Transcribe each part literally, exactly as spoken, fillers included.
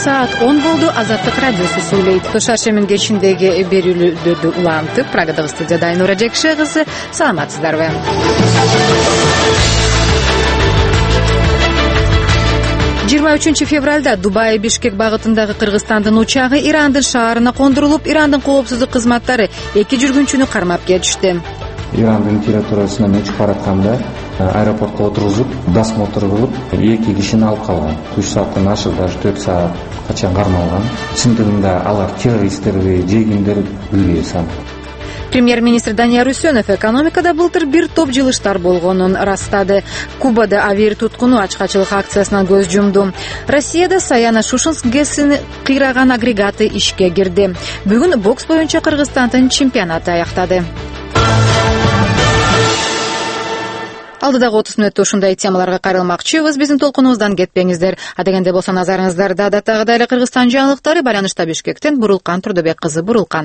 саат он болду. Азаттык радиосу сүйлөйт. Шаршемин кечиндеги берүүлөрдү улантып, Прагадагы студияда Айнура Жекше кызы. Саламатсыздарбы? жыйырма үчүнчү февралда Дубай Бишкек багытындагы Кыргызстандын учагы Ирандын шаарына кондурулуп, Ирандын коопсуздук кызматтары эки жүргүнчүнү кармап кетишти. Ирандын территориясынан учуп баратканда аэропортко отургузуп, досмотр кылып, эки кишини алып калган. үч сааттан ашык, даже төрт саат качан кармалган. Чындыгында алар террористтерби, же кимдер билбейбиз аны. Премьер-министр Данияр Үсөнов экономикада былтыр бир топ жылыштар болгонун растады. Кубада авиа туткуну ачкачылык акциясынан көз жумду. Россияда Саяна Шушинск ГЭСин кыйраган агрегаты ишке кирди. Бүгүн бокс боюнча Кыргызстандын чемпионаты аяктады. Алдыдагы отуз мүнөттө ушундай темаларга кайрылмакчыбыз. Биздин толкунубуздан кетпеңиздер. Адегенде болсо назарыңыздарда адаттагыдай эле Кыргызстан жаңылыктары. Байланышта Бишкектен Бурулкан Турдубек кызы. Бурулкан.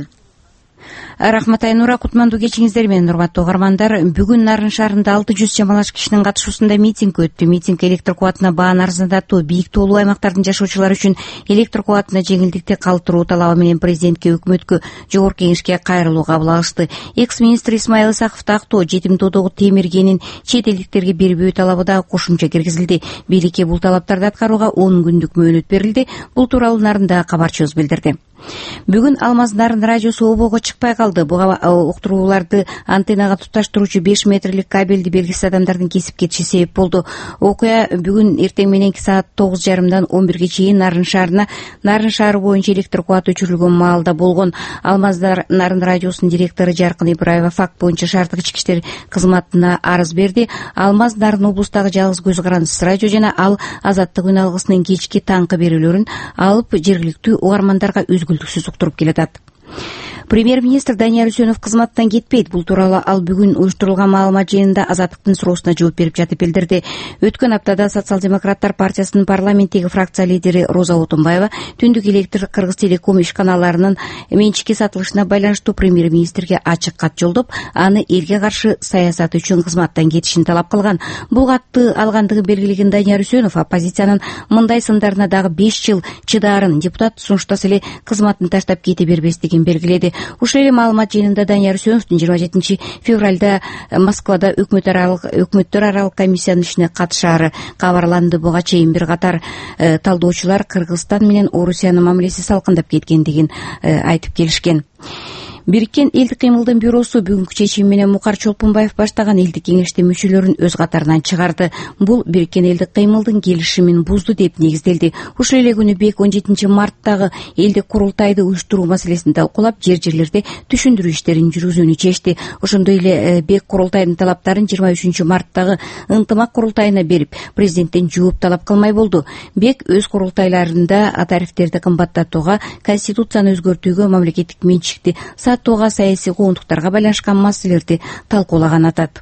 Рахмат Айнура, кутмандуу кечиңиздер менен, урматтуу угармандар. Бүгүн Нарын шаарында алты жүз чамалаш кишинин катышуусунда митинг өттү. Митинг электр кубатына бааны арзандатуу, бийик тоолуу аймактардын жашоочулары үчүн электр кубатына жеңилдикти калтыруу талабы менен президентке, өкмөткө, жогорку кеңешке кайрылуу кабыл алышты. Экс-министр Исмаил Исаковду актоо, жетим тоодогу темиргенин чет элдиктерге бербөө талабы да кошумча киргизилди. Бийликке бул талаптарды аткарууга он күндүк мөөнөт берилди. Бул тууралуу Нарында кабарчыбыз билдирди. Бүгүн Алмаз Нарын радиосу обого чыкпай калды. Буга уктурууларды антеннага туташтыруучу беш метрлик кабелди белгисиз адамдардын кесип кетиши себеп болду. Окуя бүгүн эртең мененки саат тогуз жарымдан он бирге чейин Нарын шаарына, Нарын шаары боюнча электр кубаты өчүрүлгөн маалда болгон. Алмаз Нарын радиосунун директору Жаркын Ибраева факт боюнча шаардык ички иштер кызматына арыз берди. Алмаз Нарын облустагы жалгыз көз карандысыз радио жана ал Азаттык үн алгысынын кечки таңкы берүүлөрүн алып жергиликтүү угармандарга үзгүлтүксүз уктуруп келатат. Премьер-министр Данияр Үсөнов кызматтан кетпейт. Бул тууралуу ал бүгүн уюштурулган маалымат жыйынында Азаттыктын суроосуна жооп берип жатып билдирди. Өткөн аптада Социал-демократтар партиясынын парламенттеги фракция лидери Роза Отунбаева түндүк электр Кыргыз телеком иш каналларынын менчикке сатылышына байланыштуу премьер-министрге ачык кат жолдоп, аны элге каршы саясат үчүн кызматтан кетишин талап кылган. Бул катты алгандыгын белгилеген Данияр Үсөнов оппозициянын мындай сындарына дагы беш жыл чыдаарын, депутат сунуштаса эле кызматын таштап кете бербестигин белгиледи. Ушул эле маалымат жыйынында Данияр Үсөновдун жыйырма жетинчи февралда Москвада өкмөт аралык өкмөттөр аралык комиссиянын ишине катышаары кабарланды. Буга чейин бир катар э, талдоочулар Кыргызстан менен Орусиянын мамилеси салкындап кеткендигин э, айтып келишкен. Бириккен элдик кыймылдын бюросу бүгүнкү чечим менен Мукар Чолпунбаев баштаган элдик кеңештин мүчөлөрүн өз катарынан чыгарды. Бул Бириккен элдик кыймылдын келишимин бузду деп негизделди. Ушул эле күнү БЕК он жетинчи марттагы элдик курултайды уюштуруу маселесин талкуулап, жер-жерлерде түшүндүрүү иштерин жүргүзүүнү чечти. Ошондой эле БЕК курултайдын талаптарын жыйырма үчүнчү марттагы ынтымак курултайына берип, президенттен жооп талап кылмай болду. БЕК өз курултайларында тарифтерди кымбаттатууга, конституцияны өзгөртүүгө, мамлекеттик менчикти тууга саясий куугунтуктарга байланышкан маселелерди талкуулаган атат.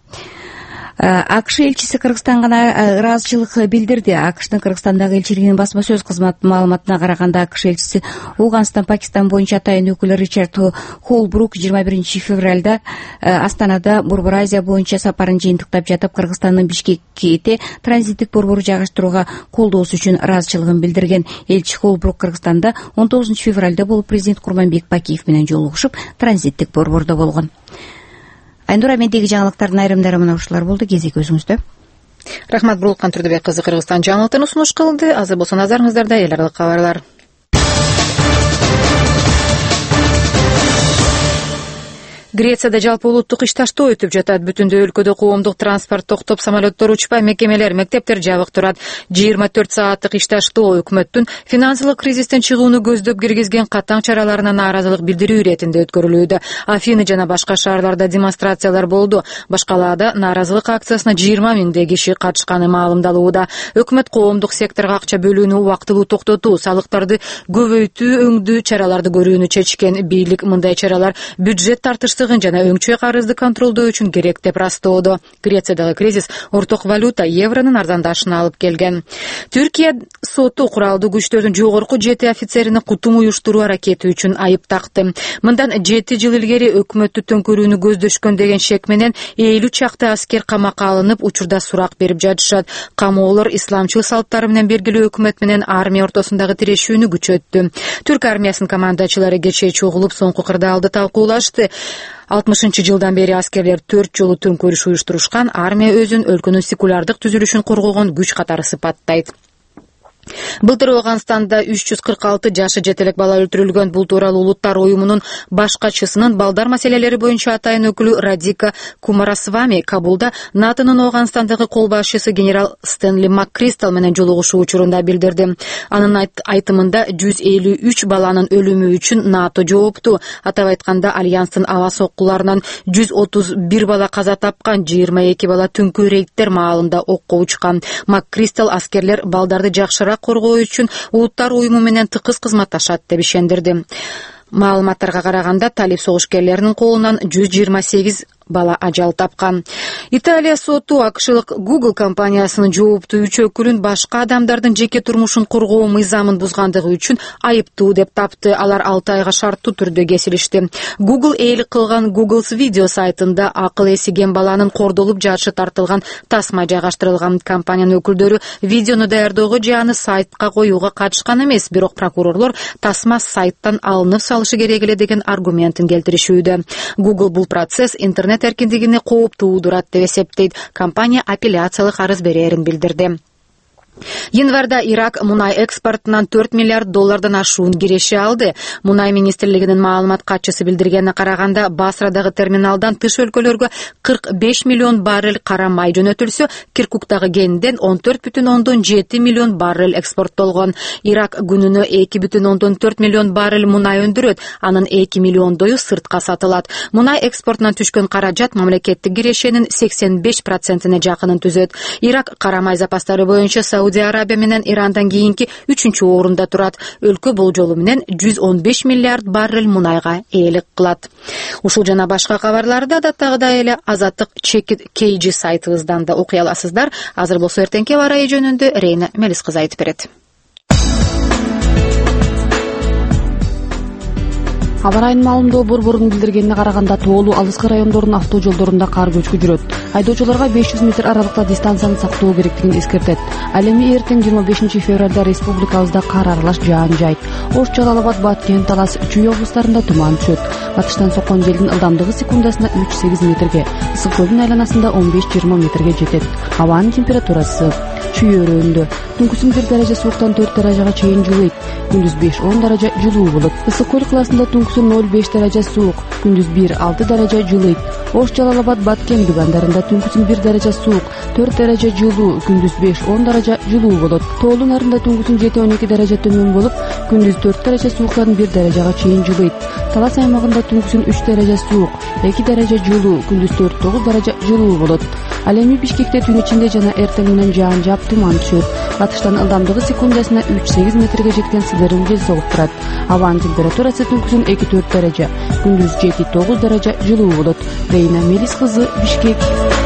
АКШ элчиси Кыргызстанга ыраазычылык билдирди. АКШтын Кыргызстандагы элчилигинин басма сөз кызматынын маалыматына караганда, АКШ элчиси Афганистан, Пакистан боюнча атайын өкүлү Ричард Холбрук жыйырма биринчи февралда Астанада Борбор Азия боюнча сапарын жыйынтыктап жатып, Кыргызстандын Бишкекте транзиттик борбору жайгаштырууга колдоосу үчүн ыраазычылыгын билдирген. Элчи Холбрук Кыргызстанда он тогузунчу февралда болуп, президент Курманбек Бакиев менен жолугушуп, транзиттик борбордо болгон. Айнура, мендеги жаңылыктардын айрымдары мына ушулар болду. Кезек өзүңүздө. Рахмат, Бурулкан Турдубек кызы Кыргызстан жаңылыктарын сунуш кылды. Азыр болсо назарыңыздарда эл аралык кабарлар. Грецияда жалпы улуттук иш таштоо өтүп жатат. Бүтүндөй өлкөдө коомдук транспорт токтоп, самолеттор учпай, мекемелер, мектептер жабык турат. жыйырма төрт сааттык иш таштоо өкмөттүн финансылык кризистен чыгууну көздөп киргизген катаң чараларына нааразылык билдирүү иретинде өткөрүлүүдө. Афины жана башка шаарларда демонстрациялар болду. Башкалаада нааразылык акциясына жыйырма миңдей киши катышканы маалымдалууда. Өкмөт коомдук секторго акча бөлүүнү убактылуу токтотуу, салыктарды көбөйтүү өңдүү чараларды көрүүнү чечкен. Бийлик мындай чаралар бюджет тартышсыз тасыгын жана өңчөй карызды контролдоо үчүн керек деп ырастоодо. Грециядагы кризис орток валюта евронун арзандашына алып келген. Түркия соту куралдуу күчтөрдүн жогорку жети офицерини кутум уюштуруу аракети үчүн айып такты. Мындан жети жыл илгери өкмөттү төңкөрүүнү көздөшкөн деген шек менен элүү чакты аскер камакка алынып, учурда сурак берип жатышат. Камоолор исламчыл салттары менен бергилүү өкмөт менен армия ортосундагы тирешүүнү күчөттү. Түрк армиясынын командачылары кечээ чогулуп, соңку кырдаалды талкуулашты. алтымышынчы жылдан бери аскерлер төрт жолу төңкөрүш уюштурушкан. Армия өзүн өлкөнүн секулярдык түзүлүшүн коргогон күч катары сыпаттайт. Былтыр Ооганстанда үч жүз кырк алты жашы жетелек бала өлтүрүлгөн. Бул тууралуу Улуттар уюмунун башкачысынын балдар маселелери боюнча атайын өкүлү Радика Кумарасвами Кабулда НАТОнун Ооганстандагы кол башчысы генерал Стенли Маккристал менен жолугушуу учурунда билдирди. Анын айтымында жүз элүү үч баланын өлүмү үчүн НАТО жоопту. Атап айтканда, альянстын аба соккуларынан жүз отуз бир бала каза тапкан, жыйырма эки бала түнкү рейдтер маалында окко учкан. Маккристал аскерлер балдарды жакшыраак коргоо үчүн Улуттар уюму менен тыкыз кызматташат деп ишендирди. Маалыматтарга караганда, талиб согушкерлеринин колунан жүз жыйырма сегиз бала ажал тапкан. Италия соту акшылык Google компаниясынын жооптуу үч өкүлүн башка адамдардын жеке турмушун коргоо мыйзамын бузгандыгы үчүн айыптуу деп тапты. Алар алты айга шарттуу түрдө кесилишти. Google ээлик кылган Google's видео сайтында акыл эсиген баланын кордолуп жатышы тартылган тасма жайгаштырылган. Компаниянын өкүлдөрү видеону даярдоого же аны сайтка коюуга катышкан эмес, бирок прокурорлор тасма сайттан алынып салышы керек эле деген аргументин келтиришүүдө. Google бул процесс интернет эркиндигине кооп туудурат деп эсептейт. Компания апелляциялык арыз берерин билдирди. Январда Ирак мунай экспортунан төрт миллиард доллардан ашуун киреше алды. Мунай министрлигинин маалымат катчысы билдиргенине караганда, Басрадагы терминалдан тыш өлкөлөргө кырк беш миллион баррель кара май жөнөтүлсө, Киркуктагы кенден он төрт бүтүн ондон жети миллион баррель экспорттолгон. Ирак күнүнө эки бүтүн ондон төрт миллион баррель мунай өндүрөт, анын эки миллиондою сыртка сатылат. Мунай экспортунан түшкөн каражат мамлекеттик кирешенин сексен беш процентине жакынын түзөт. Ирак кара май запастары боюнча Саудия Арабия менен Ирандан кийинки үчүнчү орунда турат. Өлкө болжолу менен жүз он беш миллиард баррель мунайга ээлик кылат. Ушул жана башка кабарларды адаттагыдай эле Азаттык Чекит Кейджи сайтыбыздан да окуй аласыздар. Азыр болсо эртеңки аба ырайы жөнүндө Рейна Мелис кызы айтып берет. Аба ырайынын маалымдоо борборунун билдиргенине караганда, тоолуу алыскы райондордун автоо жолдорунда кар көчкү жүрөт. Айдоочуларга беш жүз метр аралыкта дистанцияны сактоо керектигин эскертет. Ал эми эртең жыйырма бешинчи февралда республикабызда кар аралаш жаан жайт. Ош, Жалал Абад, Баткен, Талас, Чүй облустарында туман түшөт. Батыштан соккон желдин ылдамдыгы секундасына үч сегиз метрге, ысык көлдүн айланасында он беш жыйырма метрге жетет. Абанын температурасы Чүй өрөөндө түнкүсүн бир даража сууктан төрт даражага чейин жылыйт. Күндүз беш он даража жылуу болот. Ысык көл кылаасында түнкүсүн ноль беш даража суук, күндүз бир алты даража жылыйт. Ош, Жалал Абад, Баткен дугандарында түнкүсүн бир даража суук, төрт даража жылуу, күндүз беш он даража жылуу болот. Тоолуу нарында түнкүсүн жети он эки даража төмөн болуп, күндүз төрт даража сууктан бир даражага чейин жылыйт. Талас аймагында түнкүсүн үч даража суук, эки даража жылуу, күндүз төрт тогуз даража жылуу болот. Ал эми Бишкекте түн ичинде жана эртең менен жаан жаап туман түшөт. Батыштан ылдамдыгы секундасына үч сегиз метрге жеткен сыдырым жел согуп турат. Абанын температурасы түнкүсүн эки төрт даража, күндүз жети тогуз даража жылуу болот. Рейна Мелис кызы, Бишкек.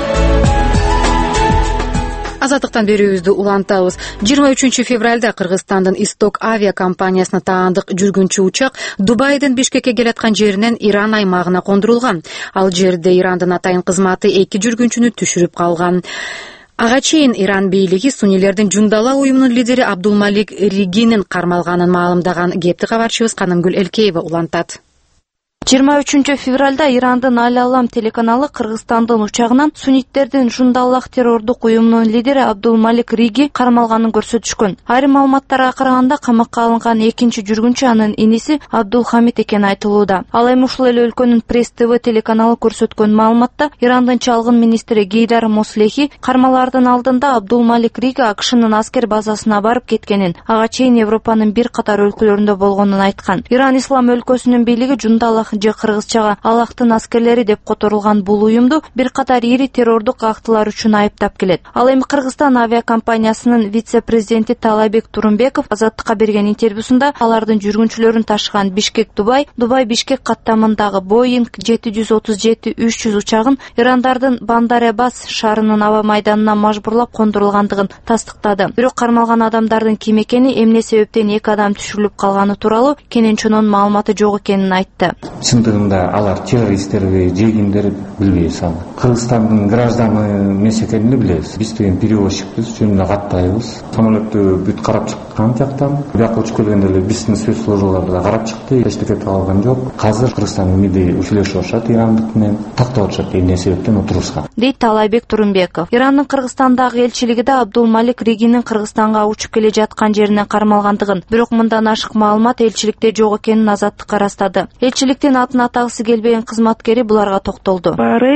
Азаттыктан берүүбүздү улантабыз. жыйырма үчүнчү февралда Кыргызстандын Исток авиа компаниясына таандык жүргүнчү учак Дубайдын Бишкекке келаткан жеринен Иран аймагына кондурулган. Ал жерде Ирандын атайын кызматы эки жүргүнчүнү түшүрүп калган. Ага чейин Иран бийлиги суннилердин Жундала уюмунун лидери Абдулмалик Ригинин кармалганын маалымдаган. Кепти кабарчыбыз Канымгүл Элкеева улантат. жыйырма үчүнчү февралда Ирандын Аль-Алам телеканалы Кыргызстандын учагынан сунниттердин Жундаллах террордук уюмунун лидери Абдулмалик Риги кармалганын көрсөтүшкөн. Айрым маалыматтарга караганда, камакка алынган экинчи жүргүнчү анын иниси Абдулхамид экени айтылууда. Ал эми ушул эле өлкөнүн Пресс-ТВ телеканалы көрсөткөн маалыматта Ирандын чалгын министри Гейдар Мослехи кармалардын алдында Абдулмалик Риги АКШнын аскер базасына барып кеткенин, ага чейин Европанын бир катар өлкөлөрүндө болгонун айткан. Иран ислам өлкөсүнүн бийлиги Жундаллах же кыргызчага Аллахтын аскерлери деп которулган бул уюмду бир катар ири террордук актылар үчүн айыптап келет. Ал эми Кыргызстан авиакомпаниясынын вице-президенти Талайбек Турунбеков Азаттыкка берген интервьюсунда алардын жүргүнчүлөрүн ташыган Бишкек-Дубай, Дубай-Бишкек каттамындагы Боинг жети жүз отуз жети үч жүз учагын Ирандардын Бандар-Эбас шаарынын аба майданына мажбурлап кондурулгандыгын тастыктады. Бирок кармалган адамдардын ким экени, эмне себептен эки адам түшүрүлүп калганы тууралуу Кененчонун маалыматы жок экенин айтты. Чындыгында алар террористтерби же кимдер билбейбиз аны. Кыргызстандын гражданы эмес экенин билебиз. Биз деген перевозчикпиз, жөнүндө каттайбыз. Самолетту бүт карап чыккан жактан. Бияка учуп келгенде эле биздин спецслужбалар да карап чыкты, эчтеке таба алган жок. Азыр Кыргызстандын миди учлешип атышат ирандык менен, тактап атышат эмне себептен отурушкан. Дейт Талайбек Турунбеков. Ирандын Кыргызстандагы элчилигиде Абдулмалик Ригинин Кыргызстанга учуп келе жаткан жеринен кармалгандыгын, бирок мындан ашык маалымат элчиликте жок экенин Азаттыкка ырастады. Элчиликтин атын атагысы келбеген кызматкери буларга токтолду.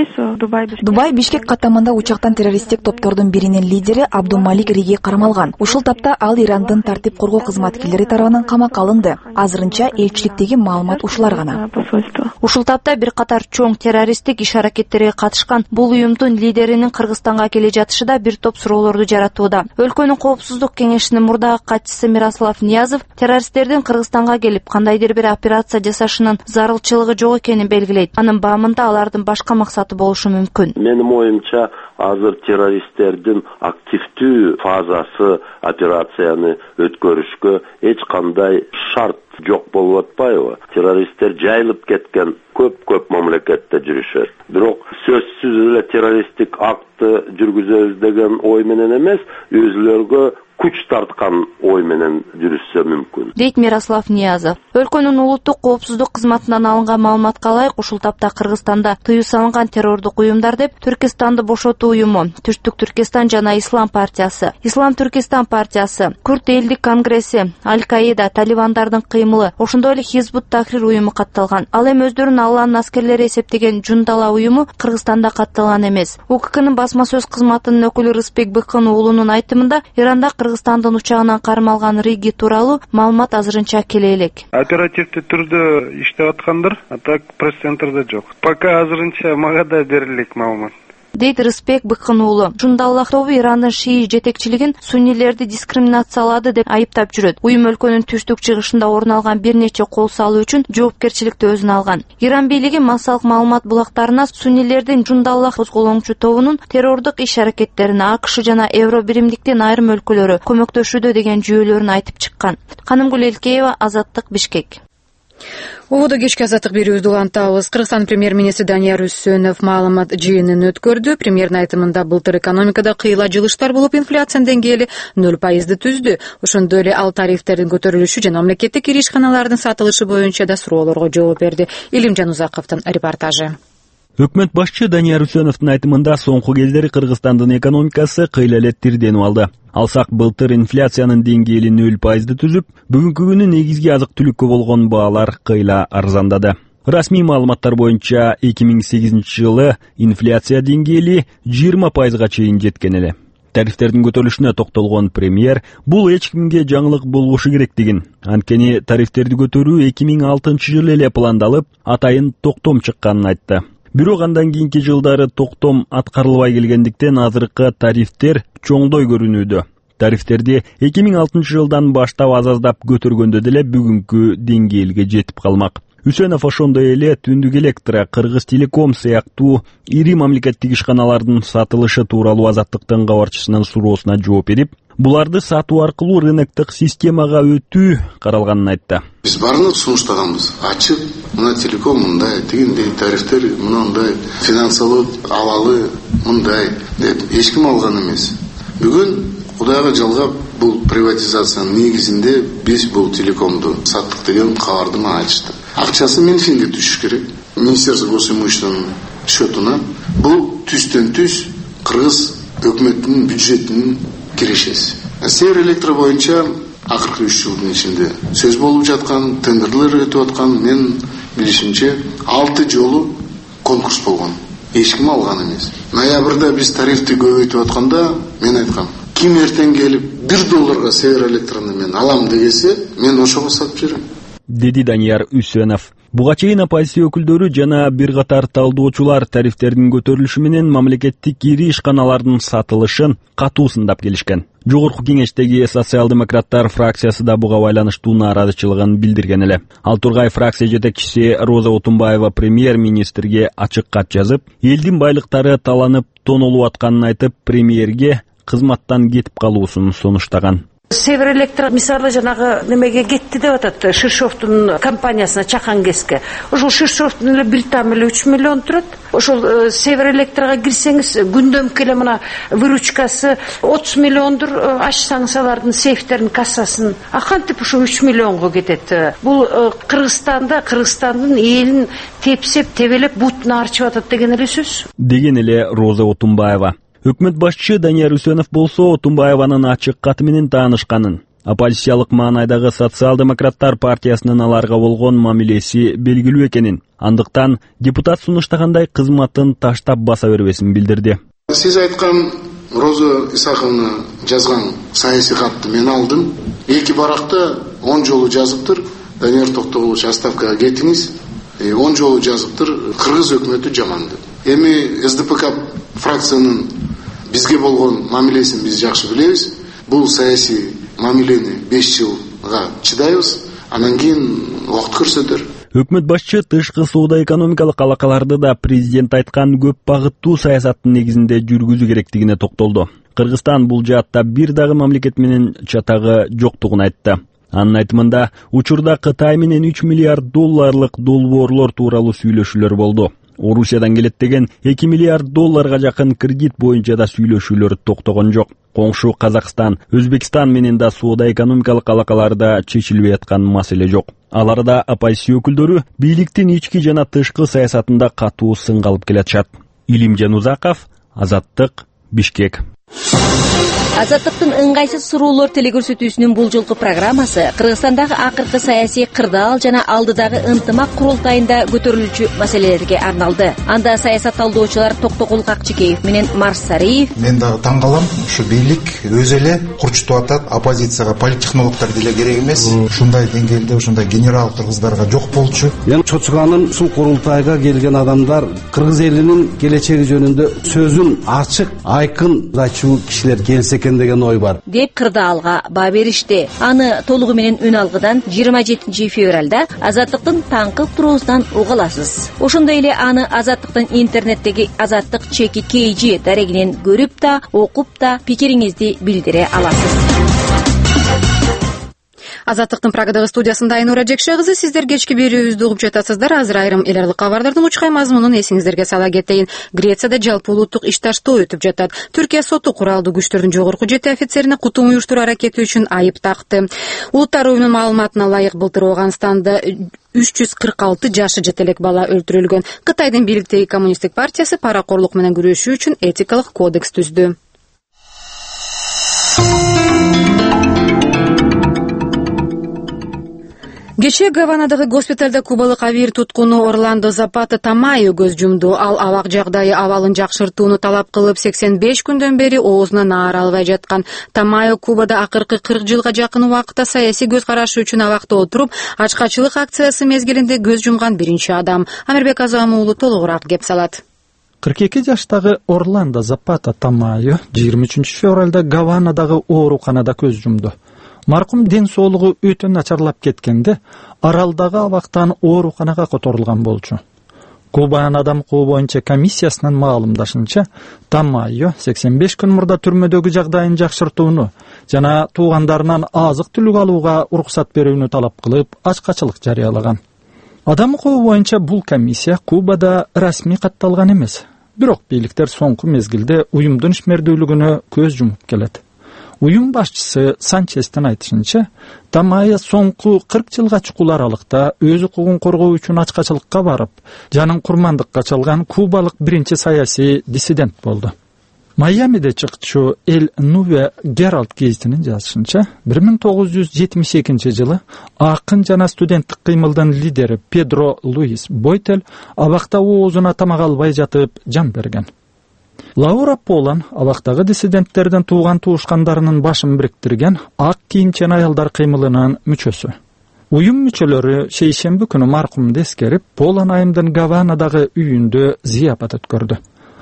Дубай Бишкек каттамында учактан террористтик топтордун биринин лидери Абдулмалик Риги кармалган. Ушул тапта ал Ирандын тартип коргоо кызматкерлери тарабынан камакка алынды. Азырынча элчиликтеги маалымат ушулар гана. Ушул тапта бир катар чоң террористтик иш-аракеттерге катышкан бул уюмдун лидеринин Кыргызстанга келе жатышы да бир топ суроолорду жаратууда. Өлкөнүн коопсуздук кеңешинин мурдагы катчысы Мирослав Ниязов террористтердин Кыргызстанга келип кандайдыр бир операция жасашынын зарылчылыгы жок экенин белгилейт. Анын баамында алардын башка максаты болушу мүмкүн. Менин оюмча, азыр террористтердин активдүү фазасы операцияны өткөрүшкө эч кандай шарт жок болуп атпайбы? Террористтер жайылып кеткен көп-көп мамлекетте жүрүшөт. Бирок сөзсүз эле террористтик акты жүргүзөбүз деген ой менен эмес, өзүлөргө күч тарткан ой менен жүрүшсө мүмкүн. Дейт Мирослав Ниязов. Өлкөнүн улуттук коопсуздук кызматынан алынган маалыматка ылайык, ушул тапта Кыргызстанда тыюу салынган террордук уюмдар деп Түркистанды бошотуу уюму, Түштүк Түркистан жана Ислам партиясы, Ислам Түркистан партиясы, Күрд элдик конгресси, Аль-Каида, Талибандардын кыймылы, ошондой эле Хизбут Тахрир уюму катталган. Ал эми өздөрүн Алланын аскерлери эсептеген Жундала уюму Кыргызстанда катталган эмес. УККнын басма сөз кызматынын өкүлү Рыспек Быкын уулунун айтымында Иранда Кыргызстандын учагынан кармалган Риги тууралуу маалымат азырынча келе элек. Оперативдүү түрдө иштеп аткандар, а так пресс-центрде жок. Пока азырынча мага да берилек маалымат. Дейт Рыспек Быкын уулу. Жундаллах тобу Ирандын шии жетекчилигин суннилерди дискриминациялады деп айыптап жүрөт. Уюм өлкөнүн түштүк чыгышында орун алган бир нече кол салуу үчүн жоопкерчиликти өзүнө алган. Иран бийлиги массалык маалымат булактарына суннилердин Жундаллах козголоңчу тобунун террордук иш-аракеттерине АКШ жана Евро биримдиктин айрым өлкөлөрү көмөктөшүүдө деген жүйөлөрүн айтып чыккан. Канымгүл Элкеева, Азаттык, Бишкек. Убуду кечки азаттык берүүбүздү улантабыз. Кыргызстан премьер-министри Данияр Үсөнов маалымат жыйынын өткөрдү. Премьердин айтымында былтыр экономикада кыйла жылыштар болуп, инфляциянын деңгээли ноль пайызды түздү. Ошондой эле ал тарифтердин көтөрүлүшү жана мамлекеттик киришканалардын сатылышы боюнча да суроолорго жооп берди. Илимжан Узаковдун репортажы. Өкмөт башчы Данияр Үсөновдун айтымында соңку кездери Кыргызстандын экономикасы кыйла эле тирденип алды. Алсак былтыр инфляциянын деңгээли ноль пайызды түзүп, бүгүнкү күнү негизги азык-түлүккө болгон баалар кыйла арзандады. Расмий маалыматтар боюнча эки миң сегизинчи жылы инфляция деңгээли жыйырма пайызга чейин жеткен эле. Тарифтердин көтөрүлүшүнө токтолгон премьер бул эч кимге жаңылык болбошу керектигин, анткени тарифтерди көтөрүү эки миң алтынчы жылы эле пландалып, атайын токтом чыкканын айтты. Бирок андан кийинки жылдары токтом аткарылбай келгендиктен азыркы тарифтер чоңдой көрүнүүдө. Тарифтерди эки миң алтынчы жылдан баштап аз-аздап көтөргөндө деле бүгүнкү деңгээлге жетип калмак. Үсөнов ошондой эле Түндүк Электро, Кыргыз Телеком сыяктуу ири мамлекеттик ишканалардын сатылышы тууралуу Азаттыктын кабарчысынын суроосуна жооп берип, буларды сатуу аркылуу рыноктук системага өтүү каралганын айтты. Биз баарын сунуштаганбыз. Ачык, мына Телеком мындай, дегендей тарифтер мындай, финансылык абалы мындай деп эч ким алган эмес. Бүгүн Кудайга жалгап бул приватизациянын негизинде биз бул Телекомду саттык деген кабарды мага айтышты. Акчасы Минфинге түшүш керек. Министерство госимущественного счетуна бул түстөн түз Кыргыз өкмөтүнүн бюджетинин кирешеси. Север Электро боюнча акыркы үч жылдын ичинде сөз болуп жаткан, тендерлер өтүп аткан, мен билишимче алты жолу конкурс болгон. Эч ким алган эмес. Ноябрда биз тарифти көбөйтүп атканда мен айткам, ким эртең келип бир долларга Север Электрону мен алам дегесе, мен ошого сатып берем. Деди Данияр Үсөнов. Буга чейин оппозиция өкүлдөрү жана бир катар талдоочулар тарифтердин көтөрүлүшү менен мамлекеттик ири ишканалардын сатылышын катуу сындап келишкен. Жогорку кеңештеги социал-демократтар фракциясы да буга байланыштуу нааразычылыгын билдирген эле. Ал тургай фракция жетекчиси Роза Отунбаева премьер-министрге ачык кат жазып, элдин байлыктары таланып тонолуп атканын айтып, премьерге кызматтан кетип калуусун сунуштаган. Северэлектро мисалы жанагы немеге кетти деп атат, Ширшовдун компаниясына Чакангеске. Ошол Ширшовдун эле бир там эле үч миллион турат. Ошол Северэлектрога кирсеңиз күндөмкү эле мына выручкасы отуз миллиондур. Ачсаңыз алардын сейфтерин, кассасын, а кантип ошо үч миллионго кетет. Бул Кыргызстанда Кыргызстандын элин тепсеп, тебелеп, бутун арчып атат деген эле сөз. Деген эле Роза Отунбаева. Өкмөт башчы Данияр Үсөнов болсо Отунбаеванын ачык каты менен таанышканын, оппозициялык маанайдагы социал-демократтар партиясынын аларга болгон мамилеси белгилүү экенин, андыктан депутат сунуштагандай кызматын таштап баса бербесин билдирди. Сиз айткан Роза Исаховна жазган саясий катты мен алдым. Эки баракта он жолу жазыптыр. Данияр Токтогулович отставкага кетиңиз. он жолу жазыптыр. Кыргыз өкмөтү жаман деп. Эми СДПК фракциянын бизге болгон мамилесин биз жакшы билебиз. Бул саясий мамилени беш жылга чыдайбыз, анан кийин убакыт көрсөтөр. Өкмөт башчы тышкы соода экономикалык алакаларды да президент айткан көп багыттуу саясаттын негизинде жүргүзүү керектигине токтолду. Кыргызстан бул жаатта бир дагы мамлекет менен чатагы жоктугун айтты. Анын айтымында учурда Кытай менен үч миллиард долларлык долбоорлор тууралуу сүйлөшүүлөр болду. Орусиядан келет деген эки миллиард долларга жакын кредит боюнча да сүйлөшүүлөр токтогон жок. Коңшу Казакстан, Өзбекстан менен да соода экономикалык алакаларда чечилбей аткан маселе жок. Аларда оппозиция өкүлдөрү бийликтин ички жана тышкы саясатында катуу сынга алып келатышат. Илимжан Узаков, Азаттык, Бишкек. Азаттыктын ыңгайсыз суроолор телекөрсөтүүсүнүн бул жолку программасы Кыргызстандагы акыркы саясий кырдаал жана алдыдагы ынтымак курултайында көтөрүлүүчү маселелерге арналды. Анда саясат талдоочулар Токтогул Какчикеев менен Марс Сариев. Мен дагы таң калам, ушу бийлик өзү эле курчутуп атат, оппозицияга политтехнологдор деле керек эмес. Ушундай деңгээлде ушундай генерал кыргыздарга жок болчу. Мен чочуганын ушул курултайга келген адамдар кыргыз элинин келечеги жөнүндө сөзүн ачык, айкын айтчу кишилер келсе экен деген ой бар деп кырдаалга баа беришти. Аны толугу менен үн алгыдан жыйырма жетинчи февралда Азаттыктын таңкы туруусунан уга аласыз. Ошондой эле аны Азаттыктын интернеттеги Азаттык чеки кейжи дарегинен көрүп да, окуп да пикириңизди билдире аласыз. Азаттыктын Прагадагы студиясында Айнура Жекше кызы, сиздер кечки берүүбүздү угуп жатасыздар. Азыр айрым эл аралык кабардардын учкай мазмунун эсиңиздерге сала кетейин. Грецияда жалпы улуттук иш таштоо өтүп жатат. Түркия соту куралдуу күчтөрдүн жогорку жети офицерине кутум уюштуруу аракети үчүн айып такты. Улуттар уюмунун маалыматына ылайык былтыр Ооганстанда үч жүз кырк алты жашы жете элек бала өлтүрүлгөн. Кытайдын бийликтеги коммунисттик партиясы паракорлук менен күрөшүү үчүн этикалык кодекс түздү. Кечээ Гаванадагы госпиталда кубалык авиа туткуну Орландо Запата Тамайо көз жумду. Ал абак жагдайы абалын жакшыртууну талап кылып сексен беш күндөн бери оозуна наар албай жаткан. Тамайо Кубада акыркы кырк жылга жакын убакытта саясий көз карашы үчүн абакта отуруп, ачкачылык акциясы мезгилинде көз жумган биринчи адам. Амирбек Азам уулу толугураак кеп салат. кырк эки жаштагы Орландо Запата Тамайо жыйырма үчүнчү февралда Гаванадагы ооруканада көз жумду. Маркум ден соолугу өтө начарлап кеткенде аралдагы абактан ооруканага которулган болчу. Кубанын адам куу боюнча комиссиясынын маалымдашынча, Тамайо сексен беш күн мурда түрмөдөгү жагдайын жакшыртууну жана туугандарынан азык-түлүк алууга уруксат берүүнү талап кылып, ачкачылык жарыялаган. Адам куу боюнча бул комиссия Кубада расмий катталган эмес. Бирок бийликтер соңку мезгилде уюмдун ишмердүүлүгүнө көз жумуп келет. Уюм башчысы Санчестин айтышынча, Тамайо соңку кырк жылга чукул аралыкта өз укугун коргоо үчүн ачкачылыкка барып, жанын курмандыкка чалган кубалык биринчи саясий диссидент болду. Майамиде чыкчу Эл Нуве Геральд гезитинин жазышынча, бир миң тогуз жүз жетимиш экинчи жылы акын жана студенттик кыймылдын лидери Педро Луис Бойтель абакта оозуна тамак албай жатып жан берген. Лаура Полан абактагы диссиденттерден тууган туушкандарынын башын бириктирген ак кийимчен аялдар кыймылынын мүчөсү. Uyum müçelери şeýşembe günü marhumdy eskerip, bolan ayymdan Gavanadagy üýünde ziyapat ötkürdi.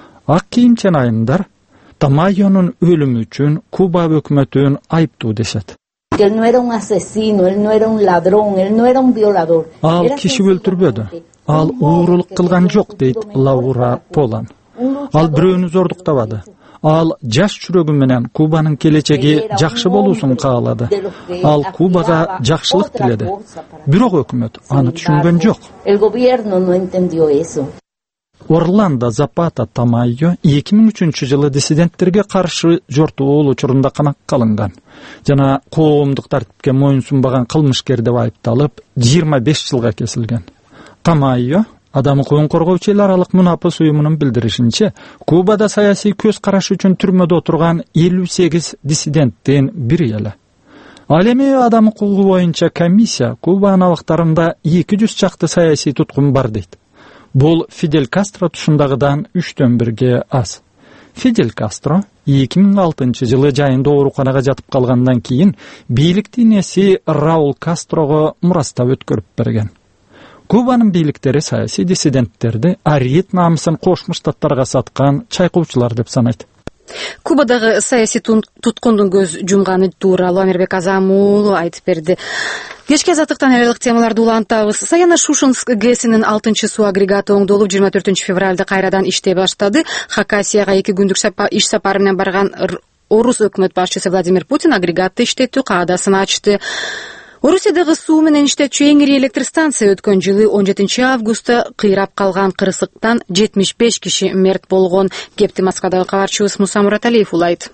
Ak kiyimçen ayymdar Tamayonun ölümü üçin Kuba hökümetini aýpdy deşet. Él no era un asesino, él no era un ladrón, él no era un violador. Al kişi öldürbödi. Al uğurluk kılgan jok deyt Laura Polan. Al biröwünü zorduktabady. Al jaş çüregi menen Kubanyň geleceği jakşy bolusun kagalady. Al Kubaga jakşylyk diledi. Birok hökümet any düşüngen jok. El gobierno no entendió eso. Orlando Zapata Tamayo iki ming üçinchi ýyly dissidentlerge karşı jortuğul uçurunda kamak kalıngan. Jana kowumdyk tartipke moýunsunbagan kılmyşker dep aýpdalyp yigirme beş ýylga kesilgen. Tamayo Adamy goýun gorgowçylar aralyk munapys uýumynyň bildirişinçe, Kubada saýasy köz karaşy üçin türmede oturgan elli sekiz dissidentden biri ýaly. Alemi adamy hukugy boýunça komissiya Kubanyň awaktarynda iki yüz çakty saýasy tutkun bar diýdi. Bol Fidel Castro tuşundagıdan üçten birge az. Fidel Castro iki ming altıncı ýyly jaýynda oorukanaga jatyp kalgandan kiýin biýlikdi nesi Raul Castroga murastab ötkürüp bergen. Kubanyň biýlikteri saýasy dissidentlerdi Ariet namysyny Koşmuş Ştatlarga satkan çaýkowçylar dep sanaýdy. Kubadagy saýasy tutkundun göz jumgany tuuraly Amirbek Azamulu aýtyp berdi. Kечки азаттыктан аялык темаларды улантабыз. Саяна Шушинск ГЭСинин алтынчы суу агрегаты оңдолуп жыйырма төртүнчү февралда кайрадан иштей баштады. Хакасияга эки күндүк иш сапары менен барган орус өкмөт башчысы Владимир Путин агрегатты иштетүү каадасын ачты. Орусиядагы суу менен иштетчү эң ири электр станция өткөн жылы он жетинчи августта кыйрап калган кырсыктан жетимиш беш киши мерт болгон. Кепти Москвадагы кабарчыбыз Муса Мураталиев улайт.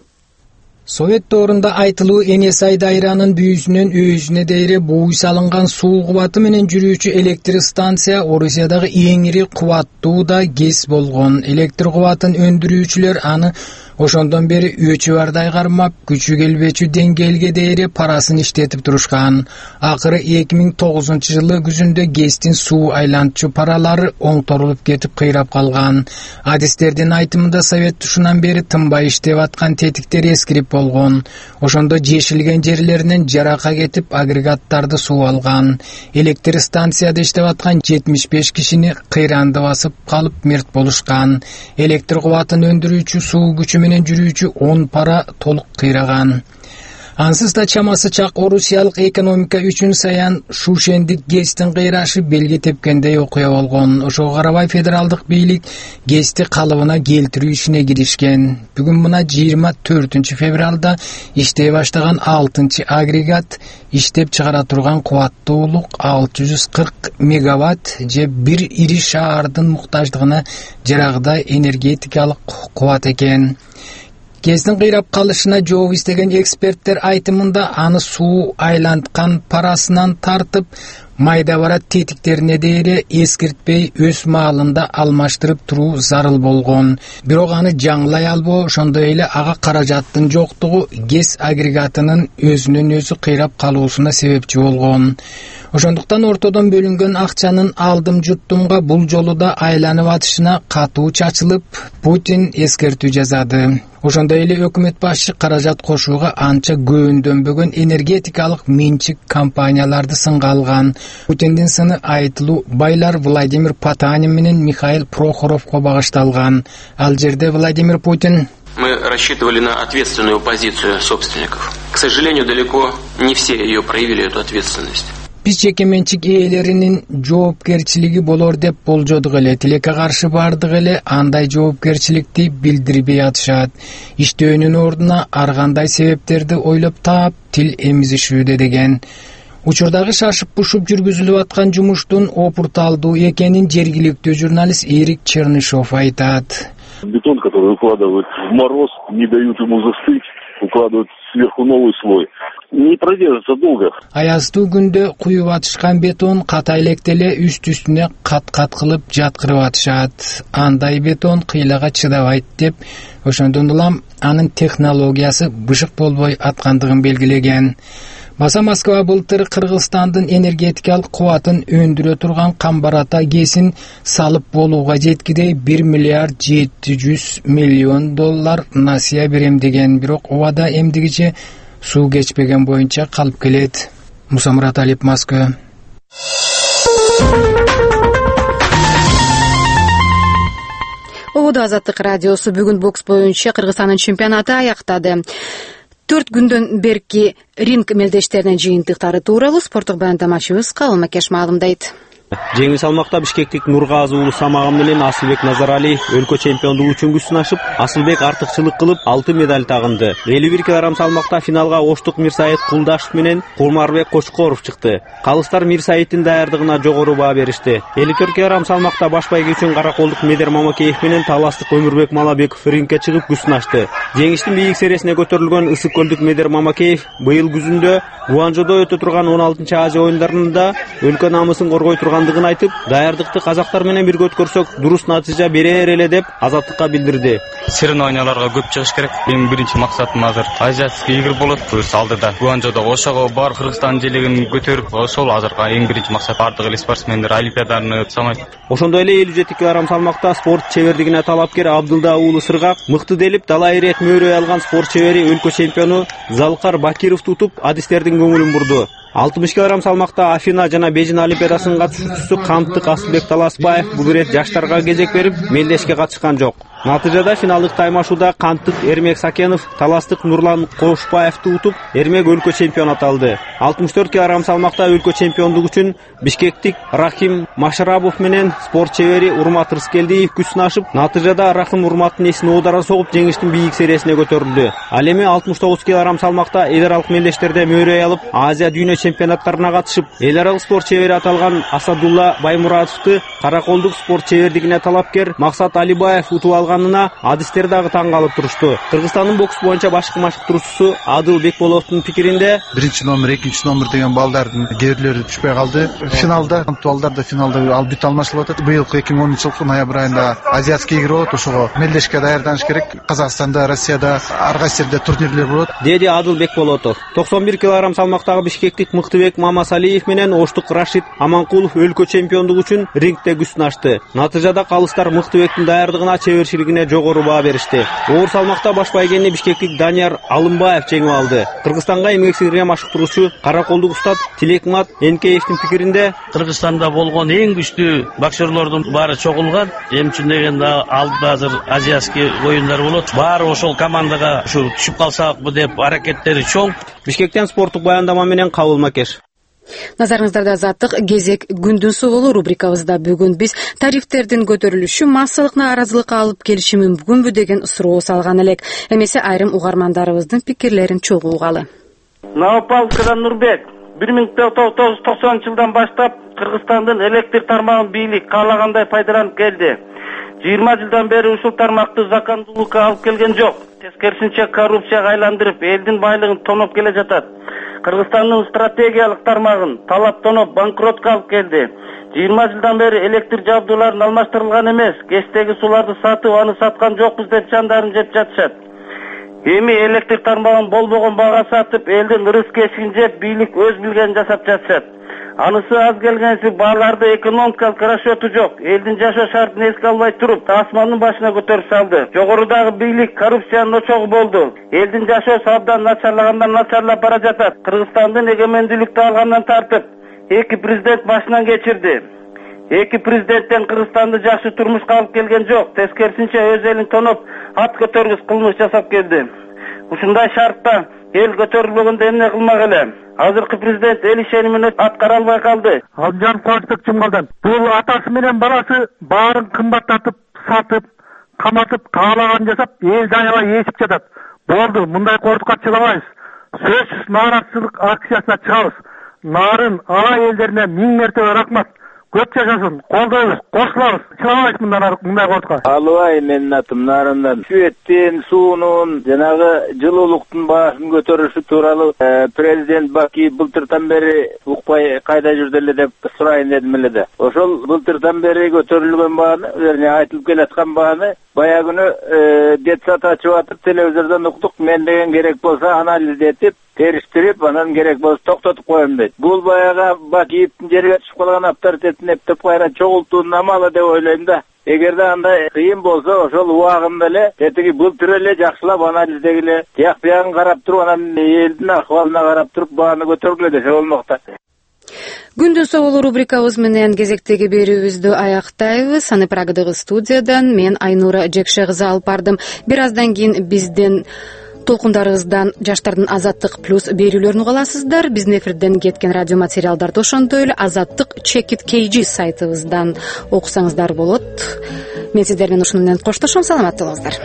Совет доорунда айтылуу Энесай дайранын бүйүсүнөн өзүнө дейре бууй салынган суу кубаты менен жүрүүчү электр станция Орусиядагы эң ири кубаттуу да ГЭС болгон. Электр кубатын өндүрүүчүлөр аны ошондон бери өчү бардай кармап, күчү келбечү деңгээлге дейре парасын иштетип турушкан. Акыры эки миң тогузунчу жылы күзүндө ГЭСтин суу айлантчу паралары оңторулуп кетип кыйрап калган. Адистердин айтымында Совет тушунан бери тынбай иштеп аткан тетиктер эскирип болгон. Ошондо жешилген жерлеринен жарака кетип агрегаттарды суу алган. Электр станцияда иштеп аткан жетимиш беш кишини кыйранды басып калып мерт болушкан. Электр кубатын өндүрүүчү суу күчү менен жүрүүчү он пара толук кыйраган. Ансыз да чамасы чак орусиялык экономика үчүн саян Шушендик ГЭСтин кыйрашы белги тепкендей окуя болгон. Ошого карабай федералдык бийлик ГЭСти калыбына келтирүү ишине киришкен. Бүгүн мына жыйырма төртүнчү февралда иштей баштаган алтынчы агрегат иштеп чыгара турган кубаттуулук алты жүз кырк мегаватт же бир ири шаардын муктаждыгына жарагдай энергетикалык кубат экен. ГЭСтин кыйрап калышына жооп издеген эксперттер айтымында аны суу айланткан парасынан тартып майда бара тетиктерине дейре эскиртпей өз маалында алмаштырып туруу зарыл болгон. Бирок аны жаңылай албоо, ошондой эле ага каражаттын жоктугу ГЭС агрегатынын өзүнөн өзү кыйрап калуусуна себепчи болгон. Ошондуктан ортодон бөлүнгөн акчанын алдым жуттумга бул жолу да айланып атышына катуу чачылып, Путин эскертүү жазады. Ошондой эле өкмөт башчы каражат кошууга анча көөндөмбөгөн энергетикалык менчик компанияларды сынга алган. Путиндин сыны айтылуу байлар Владимир Потанин менен Михаил Прохоровго багышталган. Ал жерде Владимир Путин: Мы рассчитывали на ответственную позицию собственников. К сожалению, далеко не все ее проявили, эту ответственность. Биз жеке менчик ээлеринин жоопкерчилиги болор деп болжодук эле, тилекке каршы бардык эле андай жоопкерчиликти билдирбей атышат. Иштөөнүн ордуна ар кандай себептерди ойлоп таап тил эмизишүүдө деген. Учурдагы шашып бушуп жүргүзүлүп аткан жумуштун опурталдуу экенин жергиликтүү журналист Эрик Чернышов айтат. Бетон, который укладывают в мороз, не дают ему застыть, укладывают сверху новый слой. Не продержится долго. Аяздуу күндө куюп атышкан бетон ката электеле үст-үстүнө кат-кат кылып жаткырып атышат. Андай бетон кыйлага чыдабайт деп, ошондон улам анын технологиясы бышык болбой аткандыгын белгилеген. Баса Москва былтыр Кыргызстандын энергетикалык кубатын өндүрө турган Камбар-Ата ГЭСин салып болууга жеткидей бир миллиард жети жүз миллион доллар насыя берем деген, бирок убада эмдигиче суу кечпеген боюнча калып келет. Муса Мураталиев, Москва. Ободо Азаттык радиосу бүгүн бокс боюнча Кыргызстандын чемпионаты аяктады. Төрт күндөн берки ринг мелдештеринин жыйынтыктары тууралуу спорттук баяндамачыбыз Кабыл Макеш маалымдайт. Жеңил салмакта бишкектик Нургазы уулу Самаган менен Асылбек Назаралиев өлкө чемпиондугу үчүн күч сынашып, Асылбек артыкчылык кылып алтын медаль тагынды. элүү бир килограмм салмакта финалга Оштук Мирсаит Кулдашев менен Курмарбек Кочкоров чыкты. Калыстар Мирсаиттин даярдыгына жогору баа беришти. элүү төрт килограмм салмакта баш байге үчүн Караколдук Медер Мамакеев менен Таластык Өмүрбек Малабеков рингке чыгып күч сынашты. Жеңиштин бийик сересине көтөрүлгөн Ысык көлдүк Медер Мамакеев быйыл күзүндө Гуанчжоудо өтө турган он алтынчы Азия оюндарында өлкө намысын коргой тургандыгын айтып, даярдыкты казактар менен бирге өткөрсөк, дурус натыйжа берер эле деп Азаттыкка билдирди. Соревнованияларга көп чыгыш керек. Менин биринчи максатым азыр азиатский игр болот. Буюрса алдыда Гуанчжоудо ошого бар Кыргызстан желегин көтөрүп, ошол азыркы эң биринчи максат. Бардык эле спортсмендер олимпиаданы самайт. Ошондой эле элүү жети килограмм салмакта спорт чебердигине талапкер Абдылда уулу Сыргак мыкты делип талай ирет мөөрөй алган спорт чебери өлкө чемпиону Залкар Бакиров тутуп адистердин көңүлүн бурду. алтымыш килограмм салмакта Афина жана Бейжин олимпиадасынын катышуучусу Камтык Асылбек Таласбаев бул ирет жаштарга кезек берип, мелдешке катышкан жок. Натыйжада финалдык таймашууда Камтык Эрмек Сакенов Таластык Нурлан Кошпаевди утуп, Эрмек өлкө чемпион аталды. алтымыш төрт килограмм салмакта өлкө чемпиондугу үчүн бишкектик Рахим Машарабов менен спорт чебери Урмат Рыскелдиев күч сынашып, натыйжада Рахим Урматтын эсин оодара согуп, жеңиштин бийик сересине көтөрүлдү. Ал эми алтымыш тогуз килограмм салмакта эл аралык мелдештерде мөөрөй алып, Азия дүйнө чемпионаттарына катышып, эл аралык спорт чебери аталган Асадулла Баймуратовду Караколдук спорт чебердигине талапкер Максат Алибаев утуп алганына адистер дагы таң калып турушту. Кыргызстандын бокс боюнча башкы машыктыруучусу Адыл Бекболовдун пикиринде, биринчи номер, экинчи номер деген балдардын кээрлери түшпөй калды. Финалда, балдарда финалда ал бүт алмашылып атат. Быйылкы эки миң онунчу жылкы ноябрь айында азиатский игр болот, ошого мелдешке даярданыш керек. Казакстанда, Россияда, ар кайсы жерде турнирлер болот, деди Адыл Бекболотов. токсон бир килограмм салмактагы бишкектик Мыктыбек Мамасалиев менен Оштук Рашид Аманкулов өлкө чемпиондугу үчүн рингте күч сынашты. Натыйжада калыстар Мыктыбектин даярдыгына, чеберчилигине жогору баа беришти. Оор салмакта баш байгени бишкектик Данияр Алымбаев жеңип алды. Кыргызстанга эмгек сиңирген машыктыруучу Караколдук устат Тилекмат Энкеевдин пикиринде, Кыргызстанда болгон эң күчтүү боксерлордун баары чогулган. Эми үчүн дегенде алдыда азыр азиатский оюндар болот. Баары ошол командага ушу түшүп калсакпы деп аракеттери чоң. Бишкектен спорттук баяндама менен Кабыл Макеш. Назарыңыздарда Азаттык кезек күндүн сугулу рубрикабызда бүгүн биз тарифтердин көтөрүлүшү массалык нааразылыкка алып келиши мүмкүнбү деген суроо салган элек. Эмесе айрым угармандарыбыздын пикирлерин чогуу угалы. Новопавловскадан Нурбек. бир миң тогуз жүз токсонунчу жылдан баштап Кыргызстандын электр тармагын бийлик каалагандай пайдаланып келди. жыйырма жылдан бери ушул тармакты закондуулукка алып келген жок. Тескерисинче коррупцияга айландырып, элдин байлыгын тоноп келе жатат. Кыргызстандын стратегиялык тармагын талап тоноп банкротко алып келди. жыйырма жылдан бери электр жабдууларын алмаштырылган эмес, кечтеги сууларды сатып, аны саткан жокпуз деп жандарын жеп жатышат. Эми электр тармагын болбогон бага сатып, элдин ырыс кешигин жеп, бийлик өз билгенин жасап жатышат. Анысы аз келгенси бааларды экономикалык расчету жок. Элдин жашоо шартын эске албай туруп, асмандын башына көтөрүп салды. Жогорудагы бийлик коррупциянын очогу болду. Элдин жашоосу абдан начарлагандан начарлап бара жатат. Кыргызстандын эгемендүүлүктү алгандан тартып, эки президент башынан кечирди. Эки президенттен Кыргызстанды жакшы турмушка алып келген жок. Тескерисинче өз элин тоноп, ат көтөргүс кылмыш жасап келди. Ушундай шартта эл көтөрүлбөгөндө эмне кылмак эле? Азыркы президент эл ишенимин аткара албай калды. Алжан Кубанычбек Чымгалдан. Бул атасы менен баласы баарын кымбаттатып, сатып, каматып, каалаган жасап, эл аябай ээсип жатат. Болду, мындай кордукка чыгабайбыз. Сөзсүз нааразычылык акциясына чыгабыз. Нарын ала элдерине миң мертебе рахмат. Көп жашасын, колдойбуз, кошулабыз. Чыгабайбыз мындай мындай кордукка. Албай, менин атым Нарындан. Сүеттин, суунун, жанагы жылуулуктун баасын көтөрүшү тууралуу президент Баки былтыртан бери укпай кайда жүрдү эле деп сурайын дедим эле да. Ошол былтыртан бери көтөрүлгөн бааны, верне айтылып келаткан бааны бая күнү детсад ачып атып телевизордон уктук. Мен деген керек болсо анализ этип, териштирип, анан керек болсо токтотуп коем дейт. Бул баягы Бакиевдин жерге түшүп калган авторитетин эптеп кайра чогултуунун амалы деп ойлойм да. Эгерде андай кыйын болсо, ошол убагында эле этиги былтыр эле жакшылап анализдегиле, тияк биягын карап туруп, анан элдин акыбалына карап туруп бааны көтөргүлө десе болмок да. Күндүн соолу рубрикабыз менен кезектеги берүүбүздү аяктайбыз. Аны Прагадагы студиядан мен Айнура Жекше кызы алып бардым. Бир аздан кийин биздин толкундарыбыздан жаштардын Азаттык плюс берүүлөрүн уга аласыздар. Биздин эфирден кеткен радио материалдарды ошондой эле Азаттык Чекит Кейжи сайтыбыздан окусаңыздар болот. Мен сиздер менен ушуну менен коштошом. Саламатта болуңуздар.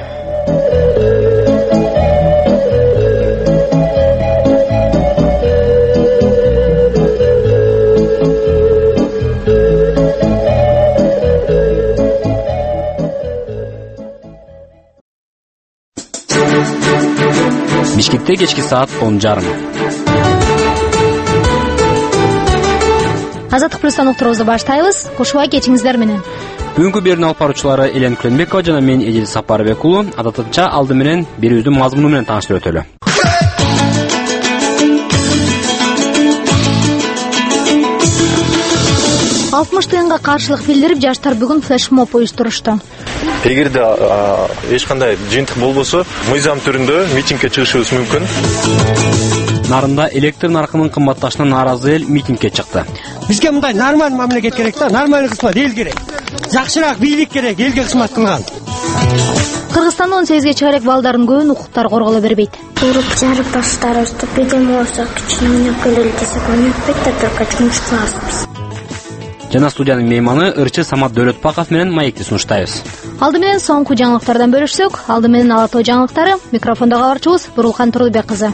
Бишкекте кечки саат он жарым. Азаттык плюстан уктуруубузду баштайбыз. Кошубай кечиңиздер менен. Бүгүнкү берүүнү алып баруучулары Элен Күлөнбекова жана мен Эдил Сапарбек уулу. Адатынча алды менен берүүбүздүн мазмуну менен тааныштырып өтөлү. алтымыш тыйынга каршылык билдирип, жаштар бүгүн флешмоб уюштурушту. Эгерде эч кандай жыйынтык болбосо, мыйзам түрүндө митингге чыгышыбыз мүмкүн. Нарында электр наркынын кымбатташына нааразы эл митингге чыкты. Бизге мындай нормалдуу мамиле керек да, нормалдуу кызмат эл керек. Жакшыраак бийлик керек, элге кызмат кылган. Кыргызстанда он сегизге чыга элек балдардын көбүнүн укуктары корголо бербейт. Уруп жарып баштарыбызды бедем болсо кичине ойноп келели десек ойнотпойт да, только жумуш кылабыз. Жана студиянын мейманы ырчы Самат Дөөлөтбаков менен маекти сунуштайбыз. Алды менен соңку жаңылыктардан бөлүшсөк, алды менен Ала Тоо жаңылыктары, микрофондо кабарчыбыз Бурулкан Турдубек кызы.